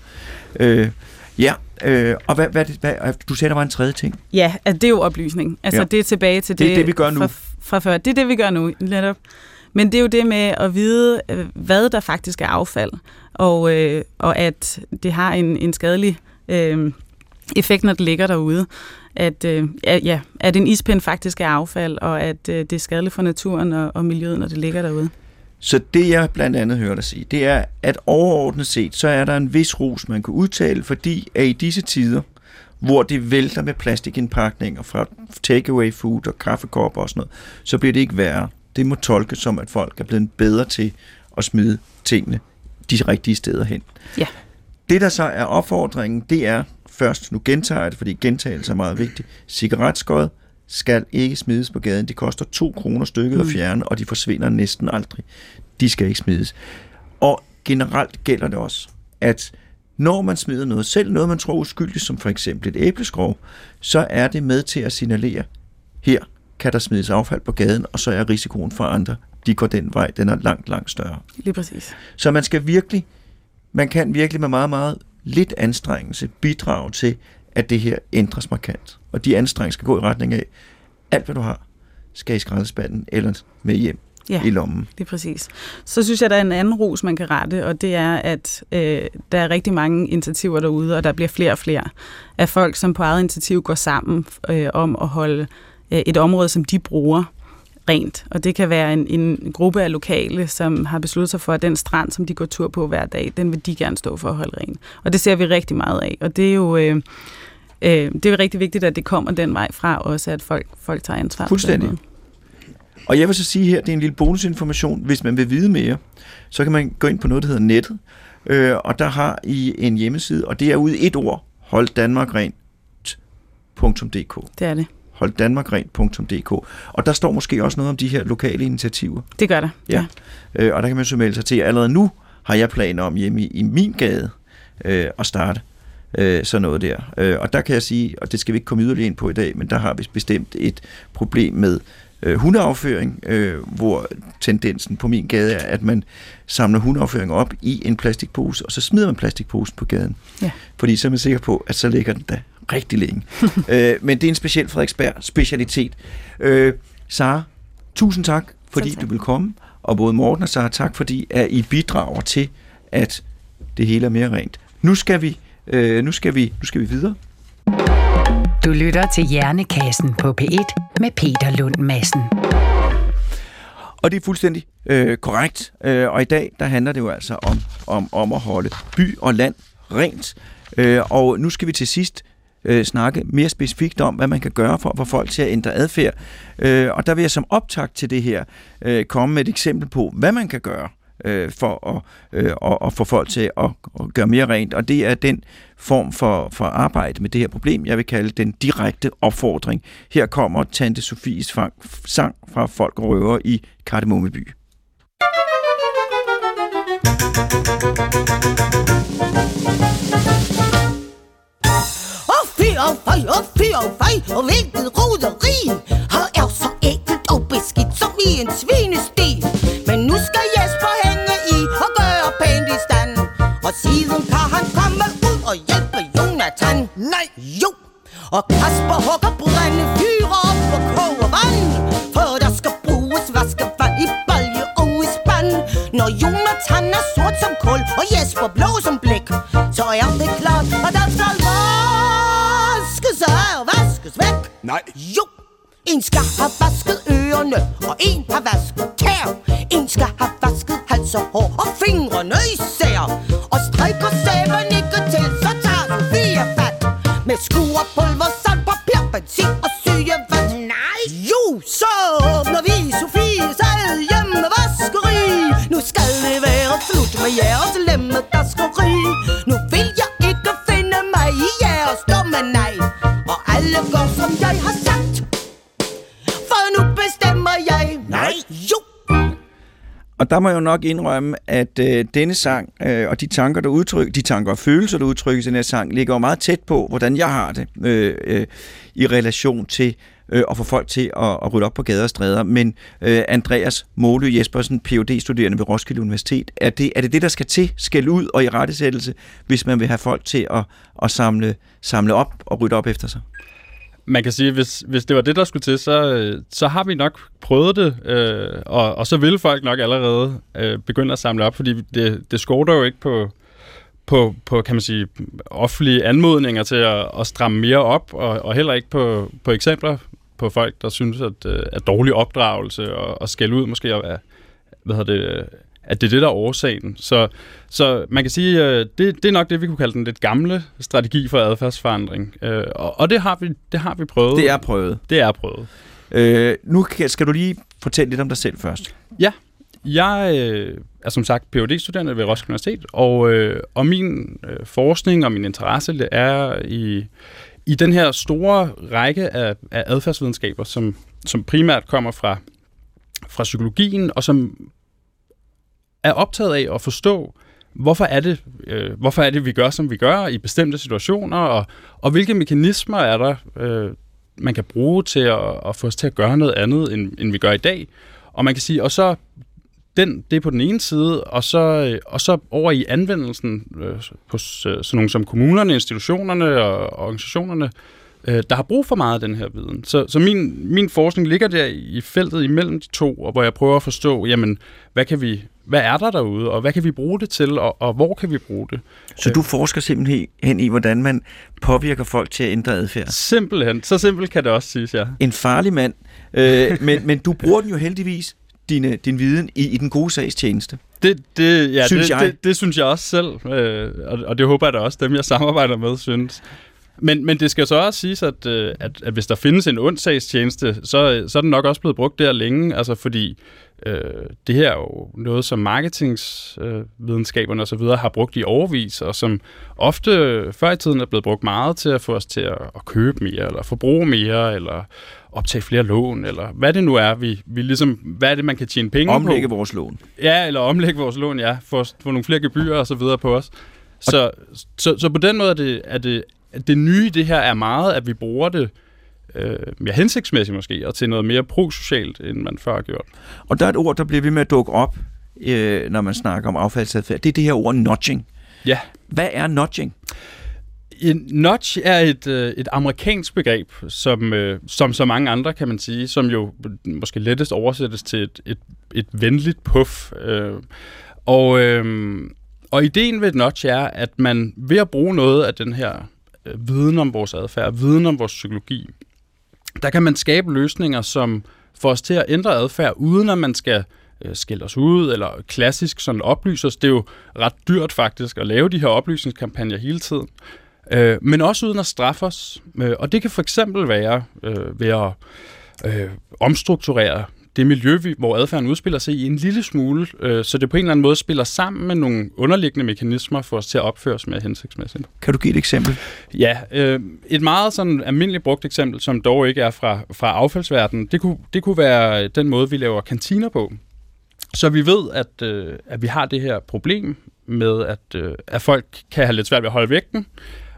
Og hvad, du sagde, der var en tredje ting? Ja, at det er jo oplysning. Altså det er tilbage til det. Det er det, vi gør nu. Fra før. Det er det, vi gør nu, netop. Men det er jo det med at vide, hvad der faktisk er affald, og at det har en skadelig effekt, når det ligger derude. At en ispind faktisk er affald, og at det er skadeligt for naturen og miljøet, når det ligger derude. Så det, jeg blandt andet hører dig sige, det er, at overordnet set, så er der en vis ros, man kan udtale, fordi at i disse tider, hvor det vælter med plastikindpakninger fra takeaway food og kaffekopper og sådan noget, så bliver det ikke værre. Det må tolkes som, at folk er blevet bedre til at smide tingene de rigtige steder hen. Ja. Det, der så er opfordringen, det er først, nu gentager jeg det, fordi gentagelse er meget vigtigt, cigaretskod skal ikke smides på gaden. Det koster 2 kroner stykket at fjerne, og de forsvinder næsten aldrig. De skal ikke smides. Og generelt gælder det også, at når man smider noget, selv noget man tror uskyldigt, som for eksempel et æbleskrog, så er det med til at signalere, her kan der smides affald på gaden, og så er risikoen for andre, de går den vej, den er langt, langt større. Lige præcis. Så man kan virkelig med meget, meget lidt anstrengelse bidrage til, at det her ændres markant. Og de anstrengelser skal gå i retning af, alt hvad du har, skal i skraldespanden eller med hjem i lommen. Det er præcis. Så synes jeg, der er en anden ros, man kan rette, og det er, at der er rigtig mange initiativer derude, og der bliver flere og flere af folk, som på eget initiativ går sammen om at holde et område, som de bruger, rent. Og det kan være en gruppe af lokale, som har besluttet sig for, at den strand, som de går tur på hver dag, den vil de gerne stå for at holde rent. Og det ser vi rigtig meget af. Og det er jo rigtig vigtigt, at det kommer den vej fra også, at folk tager ansvar. Fuldstændig. Og jeg vil så sige her, det er en lille bonusinformation. Hvis man vil vide mere, så kan man gå ind på noget, der hedder nettet. Og der har I en hjemmeside, og det er ude i et ord, holddanmarkrent.dk. Det er det. holddanmarkrent.dk. Og der står måske også noget om de her lokale initiativer. Det gør der. Ja. Og der kan man så melde sig til. Allerede nu har jeg planer om hjemme i min gade at starte sådan noget der. Og der kan jeg sige, og det skal vi ikke komme yderligere ind på i dag, men der har vi bestemt et problem med hundeafføring, hvor tendensen på min gade er, at man samler hundeafføring op i en plastikpose, og så smider man plastikposen på gaden. Ja. Fordi så er man sikker på, at så ligger den der rigtig længe. Men det er en speciel Frederiksberg specialitet. Sara, tusind tak, fordi du vil komme, og både Morten og Sara, tak fordi at I bidrager til, at det hele er mere rent. Nu skal vi videre. Du lytter til Hjernekassen på P1 med Peter Lund Madsen. Og det er fuldstændig korrekt. Og i dag, der handler det jo altså om at holde by og land rent. Og nu skal vi til sidst snakke mere specifikt om, hvad man kan gøre for at få folk til at ændre adfærd. Og der vil jeg som optakt til det her komme med et eksempel på, hvad man kan gøre for at få folk til at gøre mere rent. Og det er den form for arbejde med det her problem, jeg vil kalde den direkte opfordring. Her kommer Tante Sofies sang fra Folk og Røver i Kardemommeby. Og fej, og hvilket roderi. Her er så ægelt og beskidt som i en svinesti. Men nu skal Jesper hænge i og gøre pænt i stand. Og siden kan han komme ud og hjælpe Jonathan. Nej, jo. Og Kasper hugger brænde fyre op og koger vand. For der skal bruges vaskevand i balje og i spand. Når Jonathan er sort som kul og Jesper blå som blik, så er det klart, at der skal vaskes væk. Nej. Jo. En skal have vasket ørerne, og en har vasket tær. En skal have vasket hals og hår, og fingrene især. Og strækker sæben ikke til, så tager Sofie fat. Med skuerpulver, salt, papir, benzin og sygevand. Nej. Jo, så åbner vi Sofies eget hjemmevaskeri. Nu skal det være slut med jeres lemmetaskeri. Nu vil jeg ikke finde mig i jeres dumme nej. Og alle går som jeg har sagt. For nu bestemmer jeg. Nej, jo. Og der må jeg jo nok indrømme, at denne sang og de tanker, der udtrykkes, de tanker og følelser, der udtrykkes i den her sang, ligger jo meget tæt på, hvordan jeg har det i relation til at få folk til at rydde op på gader og stræder. Men Andreas Målø Jespersen, Ph.D.-studerende ved Roskilde Universitet, er det der skal til, skæld ud og irettesættelse, hvis man vil have folk til at samle op og rydde op efter sig? Man kan sige, hvis det var det, der skulle til, så har vi nok prøvet det, og så vil folk nok allerede begynde at samle op, fordi det skorter jo ikke på kan man sige, offentlige anmodninger til at stramme mere op, og heller ikke på eksempler på folk, der synes, at dårlig opdragelse og skælde ud måske at det er det, der er årsagen. Så man kan sige, det er nok det, vi kunne kalde den lidt gamle strategi for adfærdsforandring. Og det har vi prøvet. Det er prøvet. Nu skal du lige fortælle lidt om dig selv først. Ja, jeg er som sagt Ph.D.-studerende ved Roskilde Universitet, og min forskning og min interesse det er i den her store række af adfærdsvidenskaber, som primært kommer fra psykologien, og som er optaget af at forstå, hvorfor er det, vi gør, som vi gør i bestemte situationer, og hvilke mekanismer er der, man kan bruge til at få os til at gøre noget andet, end vi gør i dag. Og man kan sige, og så det er på den ene side, og så over i anvendelsen hos sådan nogle som kommunerne, institutionerne og organisationerne, der har brug for meget af den her viden. Så min forskning ligger der i feltet imellem de to, og hvor jeg prøver at forstå, jamen, hvad er der derude, og hvad kan vi bruge det til, og hvor kan vi bruge det? Så du forsker simpelthen i, hvordan man påvirker folk til at ændre adfærd? Simpelthen. Så simpelt kan det også siges, ja. En farlig mand. Men du bruger den jo heldigvis, din viden, i den gode sags tjeneste. Det synes jeg også selv, og det håber jeg da også, dem jeg samarbejder med, synes. Men det skal så også siges, at hvis der findes en ond sagstjeneste, så er den nok også blevet brugt der længe, altså fordi det her er jo noget, som marketingsvidenskaberne og så videre har brugt i årevis, og som ofte før i tiden er blevet brugt meget til at få os til at købe mere, eller forbruge mere, eller optage flere lån, eller hvad det nu er, vi ligesom, hvad er det, man kan tjene penge på? Omlægge vores lån. Ja, eller omlægge vores lån, ja, få nogle flere gebyrer og så videre på os. Så på den måde er det nye i det her er meget, at vi bruger det mere hensigtsmæssigt måske, og til noget mere prosocialt, end man før har gjort. Og der er et ord, der bliver ved med at dukke op, når man snakker om affaldsadfærd. Det er det her ord nudging. Ja. Hvad er nudging? Nudge er et amerikansk begreb, som så mange andre, kan man sige, som jo måske lettest oversættes til et venligt puff. Og ideen ved et nudge er, at man ved at bruge noget af den her viden om vores adfærd, viden om vores psykologi. Der kan man skabe løsninger, som får os til at ændre adfærd, uden at man skal skælde os ud, eller klassisk sådan oplyse os. Det er jo ret dyrt faktisk at lave de her oplysningskampagner hele tiden. Men også uden at straffe os. Og det kan for eksempel være ved at omstrukturere det miljø, hvor adfærden udspiller sig i en lille smule, så det på en eller anden måde spiller sammen med nogle underliggende mekanismer for os til at opføre os mere hensigtsmæssigt. Kan du give et eksempel? Ja, et meget sådan almindeligt brugt eksempel, som dog ikke er fra affaldsverdenen, det kunne være den måde, vi laver kantiner på. Så vi ved, at vi har det her problem med, at folk kan have lidt svært ved at holde vægten.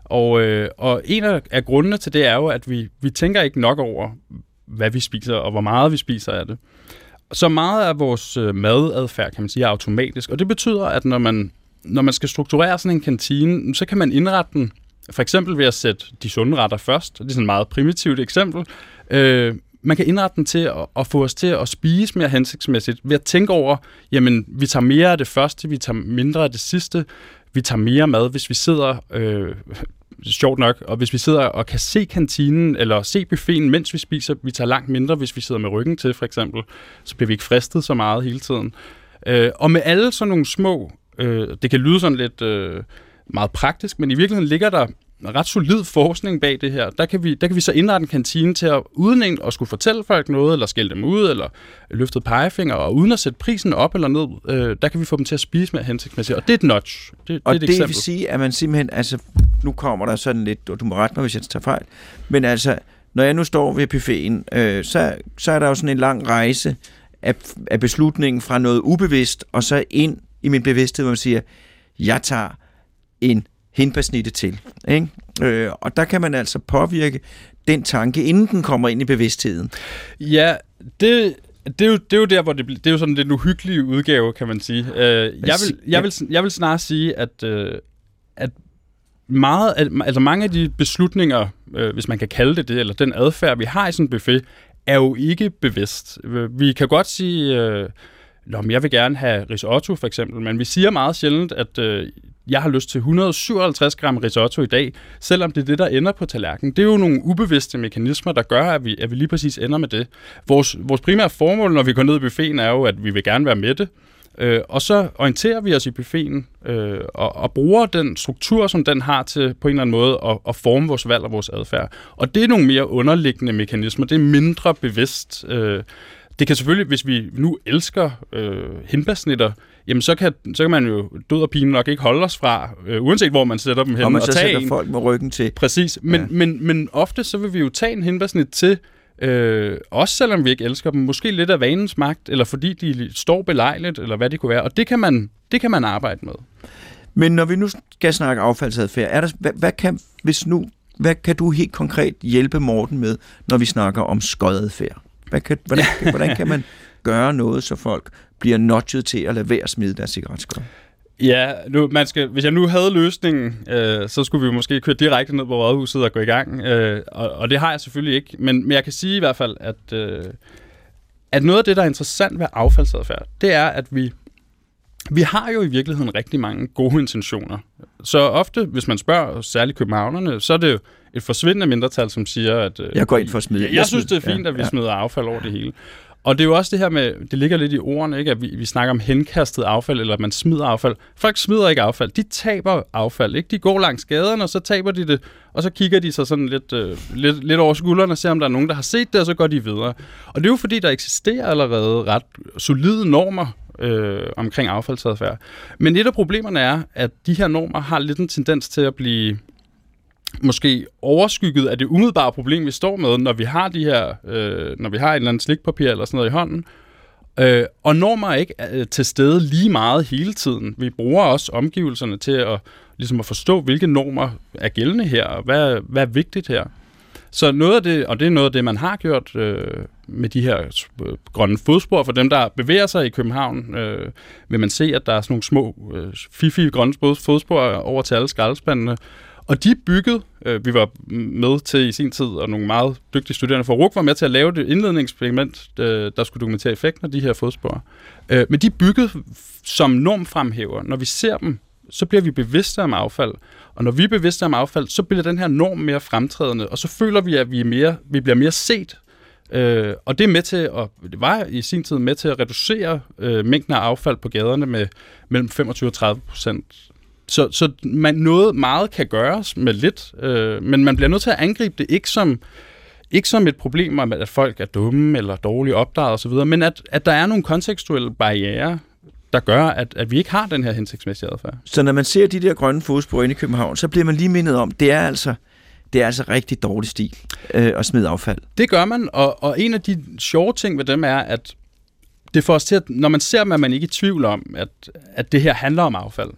Og en af grundene til det er jo, at vi tænker ikke nok over, hvad vi spiser, og hvor meget vi spiser af det. Så meget af vores madadfærd, kan man sige, er automatisk. Og det betyder, at når man skal strukturere sådan en kantine, så kan man indrette den, for eksempel ved at sætte de sunde retter først. Det er sådan et meget primitivt eksempel. Man kan indrette den til at få os til at spise mere hensigtsmæssigt ved at tænke over, jamen, vi tager mere af det første, vi tager mindre af det sidste, vi tager mere mad, hvis vi sidder, sjovt nok, og hvis vi sidder og kan se kantinen, eller se buffeten, mens vi spiser, vi tager langt mindre, hvis vi sidder med ryggen til, for eksempel, så bliver vi ikke fristet så meget hele tiden. Og med alle sådan nogle små, det kan lyde sådan lidt meget praktisk, men i virkeligheden ligger der ret solid forskning bag det her. Der kan vi så indrette en kantine til at, uden at skulle fortælle folk noget, eller skælde dem ud, eller løftet pegefinger, og uden at sætte prisen op eller ned, der kan vi få dem til at spise mere hensigtsmæssigt. Og det er et nudge. Det vil sige, at man simpelthen, altså, nu kommer der sådan lidt, og du må rette mig, hvis jeg tager fejl, men altså, når jeg nu står ved buffeten, så er der jo sådan en lang rejse af beslutningen fra noget ubevidst, og så ind i min bevidsthed, hvor man siger, jeg tager en hindbærsnitte til. Ikke? Og der kan man altså påvirke den tanke, inden den kommer ind i bevidstheden. Ja, det er jo der, hvor det er jo sådan den uhyggelige udgave, kan man sige. Jeg vil snarere sige, at mange af de beslutninger, hvis man kan kalde det, eller den adfærd, vi har i sådan en buffet, er jo ikke bevidst. Vi kan godt sige, jeg vil gerne have risotto, for eksempel, men vi siger meget sjældent, at jeg har lyst til 157 gram risotto i dag, selvom det er det, der ender på tallerkenen. Det er jo nogle ubevidste mekanismer, der gør, at vi lige præcis ender med det. Vores primære formål, når vi går ned i buffeten, er jo, at vi vil gerne være med det. Og så orienterer vi os i buffeten og bruger den struktur, som den har til på en eller anden måde at forme vores valg og vores adfærd. Og det er nogle mere underliggende mekanismer. Det er mindre bevidst. Det kan selvfølgelig, hvis vi nu elsker hindbærsnitter, jamen så kan man jo død og pine nok ikke holde os fra, uanset hvor man sætter dem hen. Og man så sætter folk med ryggen til. Præcis, men ofte så vil vi jo tage en hindbærsnit til, også selvom vi ikke elsker dem, måske lidt af vanens magt, eller fordi de står belejligt, eller hvad det kunne være, og det kan man arbejde med. Men når vi nu skal snakke affaldsadfærd, hvad kan du helt konkret hjælpe Morten med, når vi snakker om skodadfærd? Hvordan kan man gøre noget, så folk bliver nudget til at lade være at smide deres cigaretskod? Ja, hvis jeg nu havde løsningen, så skulle vi jo måske køre direkte ned på rådhuset og gå i gang. Og det har jeg selvfølgelig ikke. Men jeg kan sige i hvert fald, at noget af det, der er interessant ved affaldsadfærd, det er, at vi har jo i virkeligheden rigtig mange gode intentioner. Så ofte, hvis man spørger særligt københavnerne, så er det jo et forsvindende mindretal, som siger, at jeg går ind for at smide. Jeg synes, det er fint, at vi smider affald over det hele. Og det er jo også det her med, det ligger lidt i ordene, ikke? At vi snakker om henkastet affald, eller at man smider affald. Folk smider ikke affald, de taber affald, ikke? De går langs gaderne, og så taber de det, og så kigger de sig sådan lidt over skuldrene og ser, om der er nogen, der har set det, og så går de videre. Og det er jo fordi, der eksisterer allerede ret solide normer omkring affaldsadfærd. Men et af problemerne er, at de her normer har lidt en tendens til at blive måske overskygget af det umiddelbare problem, vi står med, når vi har de her, når vi har et eller andet slikpapir eller sådan noget i hånden. Og normer er ikke til stede lige meget hele tiden. Vi bruger også omgivelserne til at forstå, hvilke normer er gældende her, og hvad er vigtigt her. Så noget af det, og det er noget af det, man har gjort med de her grønne fodspor, for dem, der bevæger sig i København, vil man se, at der er sådan nogle små, fiffige grønne fodspor over til alle skraldespandene. Og de byggede, vi var med til i sin tid, og nogle meget dygtige studerende fra RUC var med til at lave det indledende eksperiment, der skulle dokumentere effekten af de her fodspor. Men de byggede som normfremhæver, når vi ser dem så bliver vi bevidste om affald. Og når vi er bevidste om affald, så bliver den her norm mere fremtrædende, og så føler vi, at vi bliver mere set. Og det er med til det var i sin tid med til at reducere mængden af affald på gaderne med mellem 25-30%. Så meget kan gøres med lidt, men man bliver nødt til at angribe det ikke som et problem om, at folk er dumme eller dårligt opdraget osv., men at der er nogle kontekstuelle barrierer, der gør, at vi ikke har den her hensigtsmæssige adfærd. Så når man ser de der grønne fodspor inde i København, så bliver man lige mindet om, det er altså rigtig dårlig stil at smide affald. Det gør man, og en af de sjove ting ved dem er, at det får os til, at når man ser dem, er man ikke i tvivl om, at det her handler om affald.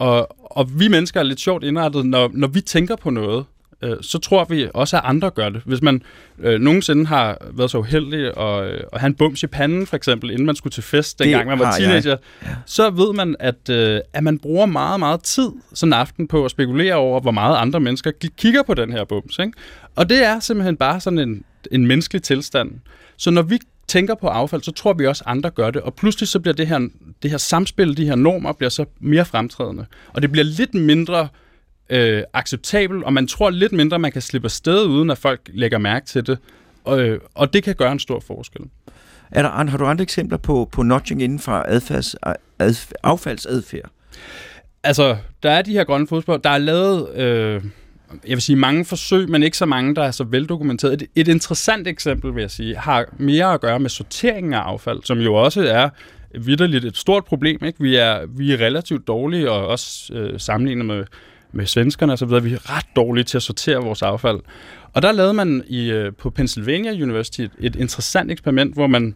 Og vi mennesker er lidt sjovt indrettet, når vi tænker på noget, så tror vi også, at andre gør det. Hvis man nogensinde har været så uheldig at have en bums i panden, for eksempel, inden man skulle til fest, dengang man var teenager, så ved man, at man bruger meget, meget tid sådan en aften på at spekulere over, hvor meget andre mennesker kigger på den her bums. Ikke? Og det er simpelthen bare sådan en menneskelig tilstand. Så når vi tænker på affald, så tror vi også, at andre gør det. Og pludselig så bliver det her samspil, de her normer, bliver så mere fremtrædende. Og det bliver lidt mindre acceptabel, og man tror lidt mindre, man kan slippe afsted, uden at folk lægger mærke til det. Og det kan gøre en stor forskel. Har du andre eksempler på nudging inden for affaldsadfærd? Altså, der er de her grønne fodspor. Der er lavet, jeg vil sige, mange forsøg, men ikke så mange, der er så veldokumenteret. Et interessant eksempel, vil jeg sige, har mere at gøre med sorteringen af affald, som jo også er vitterligt et stort problem. Ikke? Vi er relativt dårlige, og også sammenlignet med svenskerne og så videre. Vi er ret dårlige til at sortere vores affald. Og der lavede man på Pennsylvania University et interessant eksperiment, hvor man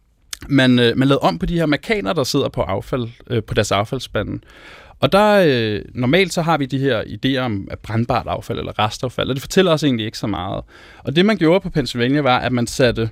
lavede om på de her mekaner, der sidder på affald, på deres affaldsspande. Og der normalt så har vi de her idéer om brændbart affald eller restaffald, og det fortæller os egentlig ikke så meget. Og det man gjorde på Pennsylvania var, at man satte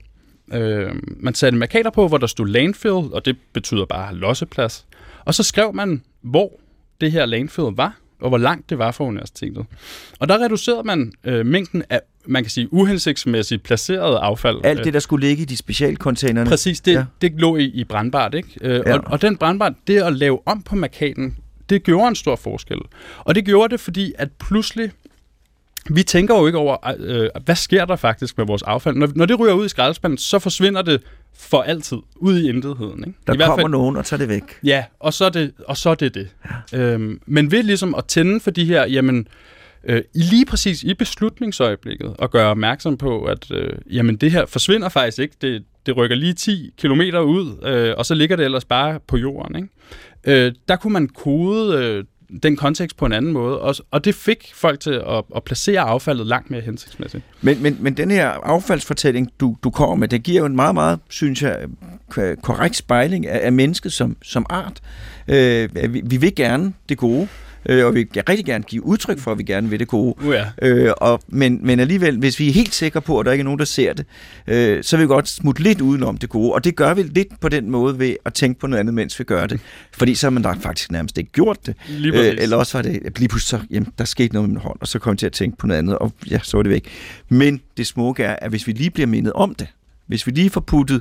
mekaner på, hvor der stod landfill, og det betyder bare losseplads. Og så skrev man, hvor det her landfill var, og hvor langt det var fra universitetet. Og der reducerede man mængden af, man kan sige, uhensigtsmæssigt placeret affald. Alt det, der skulle ligge i de specialcontainerne. Præcis, det lå i brændbart, ikke? Og den brændbart, det at lave om på mekanen, det gjorde en stor forskel. Og det gjorde det, fordi at pludselig, vi tænker jo ikke over, hvad sker der faktisk med vores affald. Når det ryger ud i skraldespanden, så forsvinder det for altid, ud i intetheden. Ikke? Der kommer nogen og tager det væk. Ja, og så er det. Ja. Men ved ligesom at tænde for de her, jamen, lige præcis i beslutningsøjeblikket, og gøre opmærksom på, at jamen, det her forsvinder faktisk ikke. Det rykker lige 10 kilometer ud, og så ligger det ellers bare på jorden. Ikke? Der kunne man kode den kontekst på en anden måde, og det fik folk til at placere affaldet langt mere hensigtsmæssigt. Men den her affaldsfortælling, du kommer med, det giver jo en meget, meget, synes jeg, korrekt spejling af mennesket som art. Vi vil gerne det gode, og vi vil rigtig gerne give udtryk for, at vi gerne vil det gode. Men alligevel, hvis vi er helt sikre på, at der ikke er nogen, der ser det, så vil vi godt smutte lidt udenom det gode. Og det gør vi lidt på den måde ved at tænke på noget andet, mens vi gør det. Fordi så har man da faktisk nærmest ikke gjort det. Eller også var det lige pludselig, jamen, der skete noget med min hånd, og så kom jeg til at tænke på noget andet, og ja, så var det væk. Men det smukke er, at hvis vi lige bliver mindet om det, hvis vi lige får puttet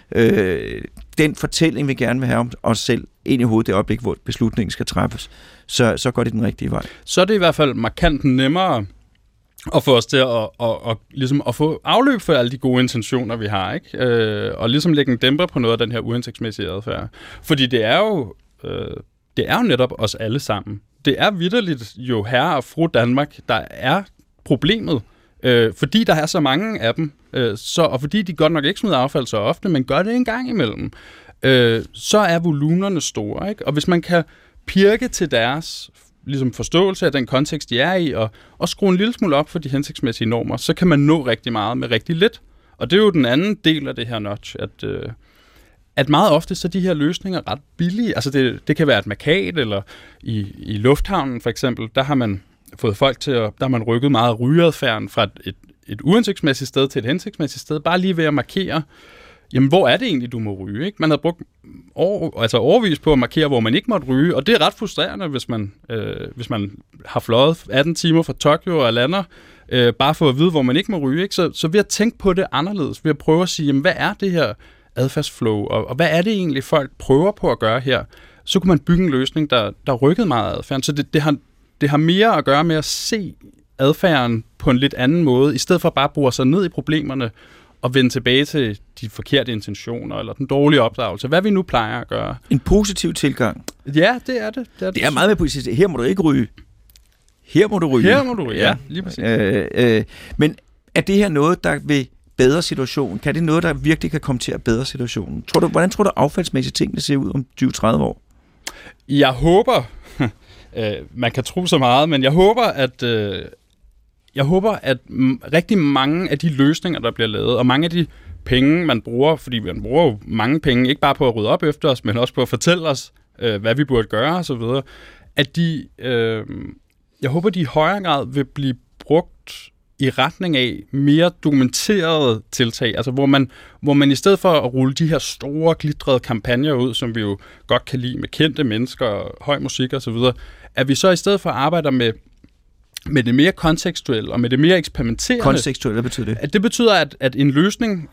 den fortælling, vi gerne vil have om os selv, ind i hovedet det øjeblik, hvor beslutningen skal træffes, så går det den rigtige vej. Så er det i hvert fald markant nemmere at få os til ligesom at få afløb for alle de gode intentioner, vi har, ikke? Og ligesom lægge en dæmper på noget af den her uhensigtsmæssige adfærd. Fordi det er jo netop os alle sammen. Det er vitterligt jo herre og fru Danmark, der er problemet. Fordi der er så mange af dem, og fordi de godt nok ikke smider affald så ofte, men gør det en gang imellem, så er volumenerne store. Ikke? Og hvis man kan pirke til deres ligesom forståelse af den kontekst, de er i, og skrue en lille smule op for de hensigtsmæssige normer, så kan man nå rigtig meget med rigtig lidt. Og det er jo den anden del af det her notch, at meget ofte så er de her løsninger ret billige. Altså det kan være et markat, eller i lufthavnen for eksempel, der har man fået folk til der har man rykket meget rygeadfærden fra et uhensigtsmæssigt sted til et hensigtsmæssigt sted, bare lige ved at markere, jamen hvor er det egentlig, du må ryge? Ikke? Man har brugt overvis på at markere, hvor man ikke måtte ryge, og det er ret frustrerende, hvis man har fløjet 18 timer fra Tokyo og lander, bare for at vide, hvor man ikke må ryge. Ikke? Så ved at tænke på det anderledes, ved at prøve at sige, jamen, hvad er det her adfærdsflow, og hvad er det egentlig, folk prøver på at gøre her? så kunne man bygge en løsning, der rykkede meget af adfærden. Så det har mere at gøre med at se adfærden på en lidt anden måde, i stedet for bare at bore sig ned i problemerne og vende tilbage til de forkerte intentioner, eller den dårlige opdragelse. Hvad vi nu plejer at gøre. En positiv tilgang. Ja, det er det. Det er meget mere positivt. Her må du ikke ryge. Her må du ryge. Her må du ryge, ja, lige præcis. Men er det her noget, der vil bedre situationen? Kan det noget, der virkelig kan komme til at bedre situationen? Hvordan tror du affaldsmæssigt tingene ser ud om 20-30 år? Jeg håber, man kan tro så meget, men jeg håber, at rigtig mange af de løsninger, der bliver lavet, og mange af de penge, man bruger, fordi man bruger jo mange penge, ikke bare på at rydde op efter os, men også på at fortælle os, hvad vi burde gøre osv., at jeg håber, de i højere grad vil blive brugt i retning af mere dokumenterede tiltag, altså hvor man i stedet for at rulle de her store, glitrede kampagner ud, som vi jo godt kan lide med kendte mennesker og høj musik osv., at vi så i stedet for arbejder med det mere kontekstuelle og med det mere eksperimenterende. Kontekstuelle, hvad betyder det? At det betyder, at en løsning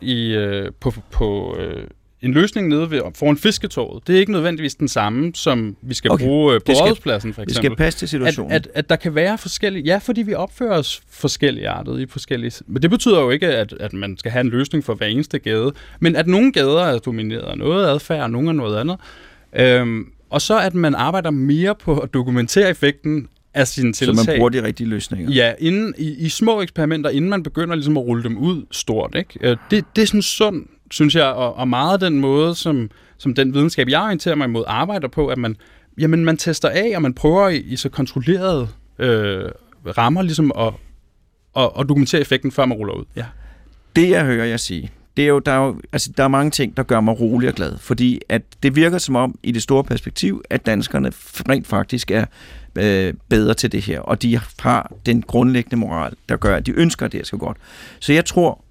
en løsning nede foran fisketorvet, det er ikke nødvendigvis den samme, som vi skal bruge på Rådhuspladsen, for eksempel. Det skal passe til situationen. At der kan være forskellige... Ja, fordi vi opfører os forskelligartet i forskellige... Men det betyder jo ikke, at man skal have en løsning for hver eneste gade, men at nogle gader er domineret af noget adfærd, og nogle er noget andet. Og så at man arbejder mere på at dokumentere effekten af sine tiltag. Så man bruger de rigtige løsninger. Ja, i små eksperimenter, inden man begynder ligesom at rulle dem ud stort. Ikke? Det er sådan sund, synes jeg, og meget den måde, som den videnskab, jeg orienterer mig imod, arbejder på, at man tester af, og man prøver i så kontrollerede rammer ligesom at dokumentere effekten, før man ruller ud. Ja. Det, jeg hører jer sige, der er mange ting, der gør mig rolig og glad, fordi at det virker som om, i det store perspektiv, at danskerne rent faktisk er bedre til det her, og de har den grundlæggende moral, der gør, at de ønsker, at det skal godt. Så jeg tror,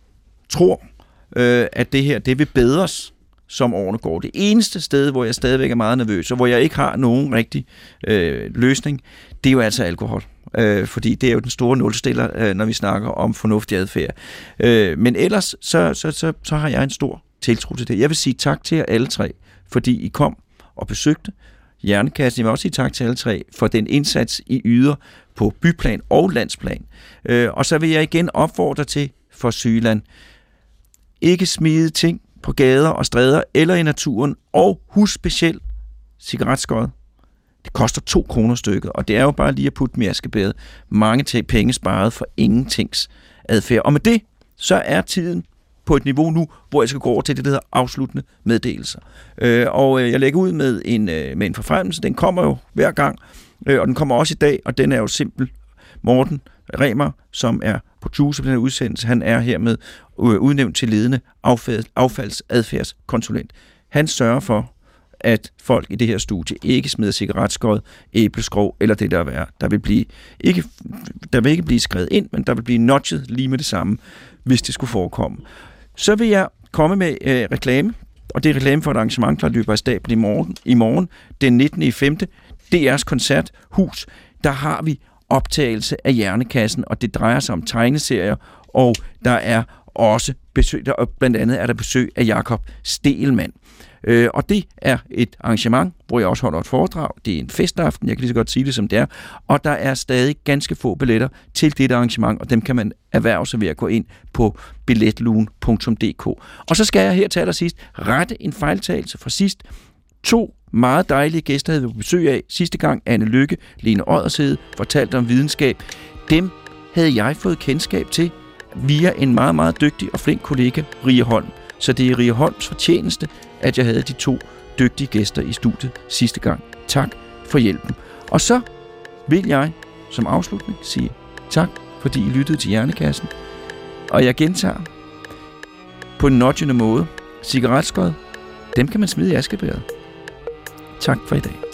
at det her, det vil bedres, som årene går. Det eneste sted, hvor jeg stadigvæk er meget nervøs, og hvor jeg ikke har nogen rigtig løsning, det er jo altså alkohol. Fordi det er jo den store nulstiller, når vi snakker om fornuftig adfærd. Men ellers, så har jeg en stor tiltro til det. Jeg vil sige tak til jer alle tre, fordi I kom og besøgte Hjernekassen. Jeg vil også sige tak til alle tre for den indsats, I yder på byplan og landsplan. Og så vil jeg igen opfordre til for Sygeland. Ikke smide ting på gader og stræder eller i naturen, og husk specielt cigaretskod. Det koster 2 kroner stykket, og det er jo bare lige at putte dem i askebæret. Mange penge sparet for ingentings adfærd. Og med det, så er tiden på et niveau nu, hvor jeg skal gå over til det, der hedder afsluttende meddelelser. Og jeg lægger ud med en forfremmelse. Den kommer jo hver gang, og den kommer også i dag, og den er jo simpel. Morten Remer, som er producer på den her udsendelse, han er hermed udnævnt til ledende affaldsadfærdskonsulent. Han sørger for, at folk i det her studie ikke smider cigaretskod, æbleskrog eller det, der er værd. Der vil ikke blive skrevet ind, men der vil blive nudget lige med det samme, hvis det skulle forekomme. Så vil jeg komme med reklame, og det er reklame for et arrangement, der løber af stablen i morgen, den 19.5. DR's Koncerthus. Der har vi optagelse af Hjernekassen, og det drejer sig om tegneserier, og der er også besøg, blandt andet er der besøg af Jakob Stegelmann. Og det er et arrangement, hvor jeg også holder et foredrag. Det er en festaften, jeg kan lige så godt sige det som det er. Og der er stadig ganske få billetter til dette arrangement, og dem kan man erhverve sig ved at gå ind på billetlugen.dk. Og så skal jeg her til allersidst rette en fejltagelse fra sidst. 2 meget dejlige gæster havde vi på besøg af sidste gang. Anne Lykke, Lene Oddershede, fortalte om videnskab. Dem havde jeg fået kendskab til via en meget, meget dygtig og flink kollega, Rie Holm. Så det er Rie Holms fortjeneste, at jeg havde de 2 dygtige gæster i studiet sidste gang. Tak for hjælpen. Og så vil jeg som afslutning sige tak, fordi I lyttede til Hjernekassen. Og jeg gentager på en nudgende måde. Cigaretskod, dem kan man smide i askebæret. Tak for i dag.